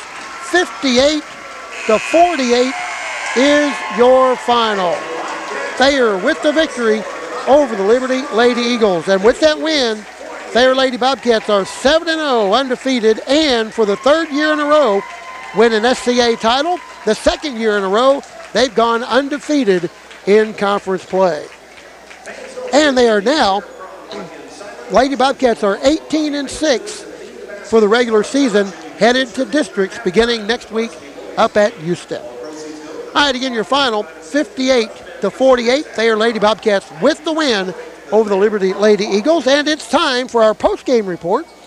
58-48 is your final. Thayer with the victory over the Liberty Lady Eagles. And with that win, Thayer Lady Bobcats are 7-0 undefeated, and for the 3rd year in a row win an SCA title. The 2nd year in a row they've gone undefeated in conference play. And they are now, Lady Bobcats are 18-6 for the regular season, headed to districts beginning next week up at USTEP. All right, again, your final 58-48. Thayer Lady Bobcats with the win over the Liberty Lady Eagles. And it's time for our post-game report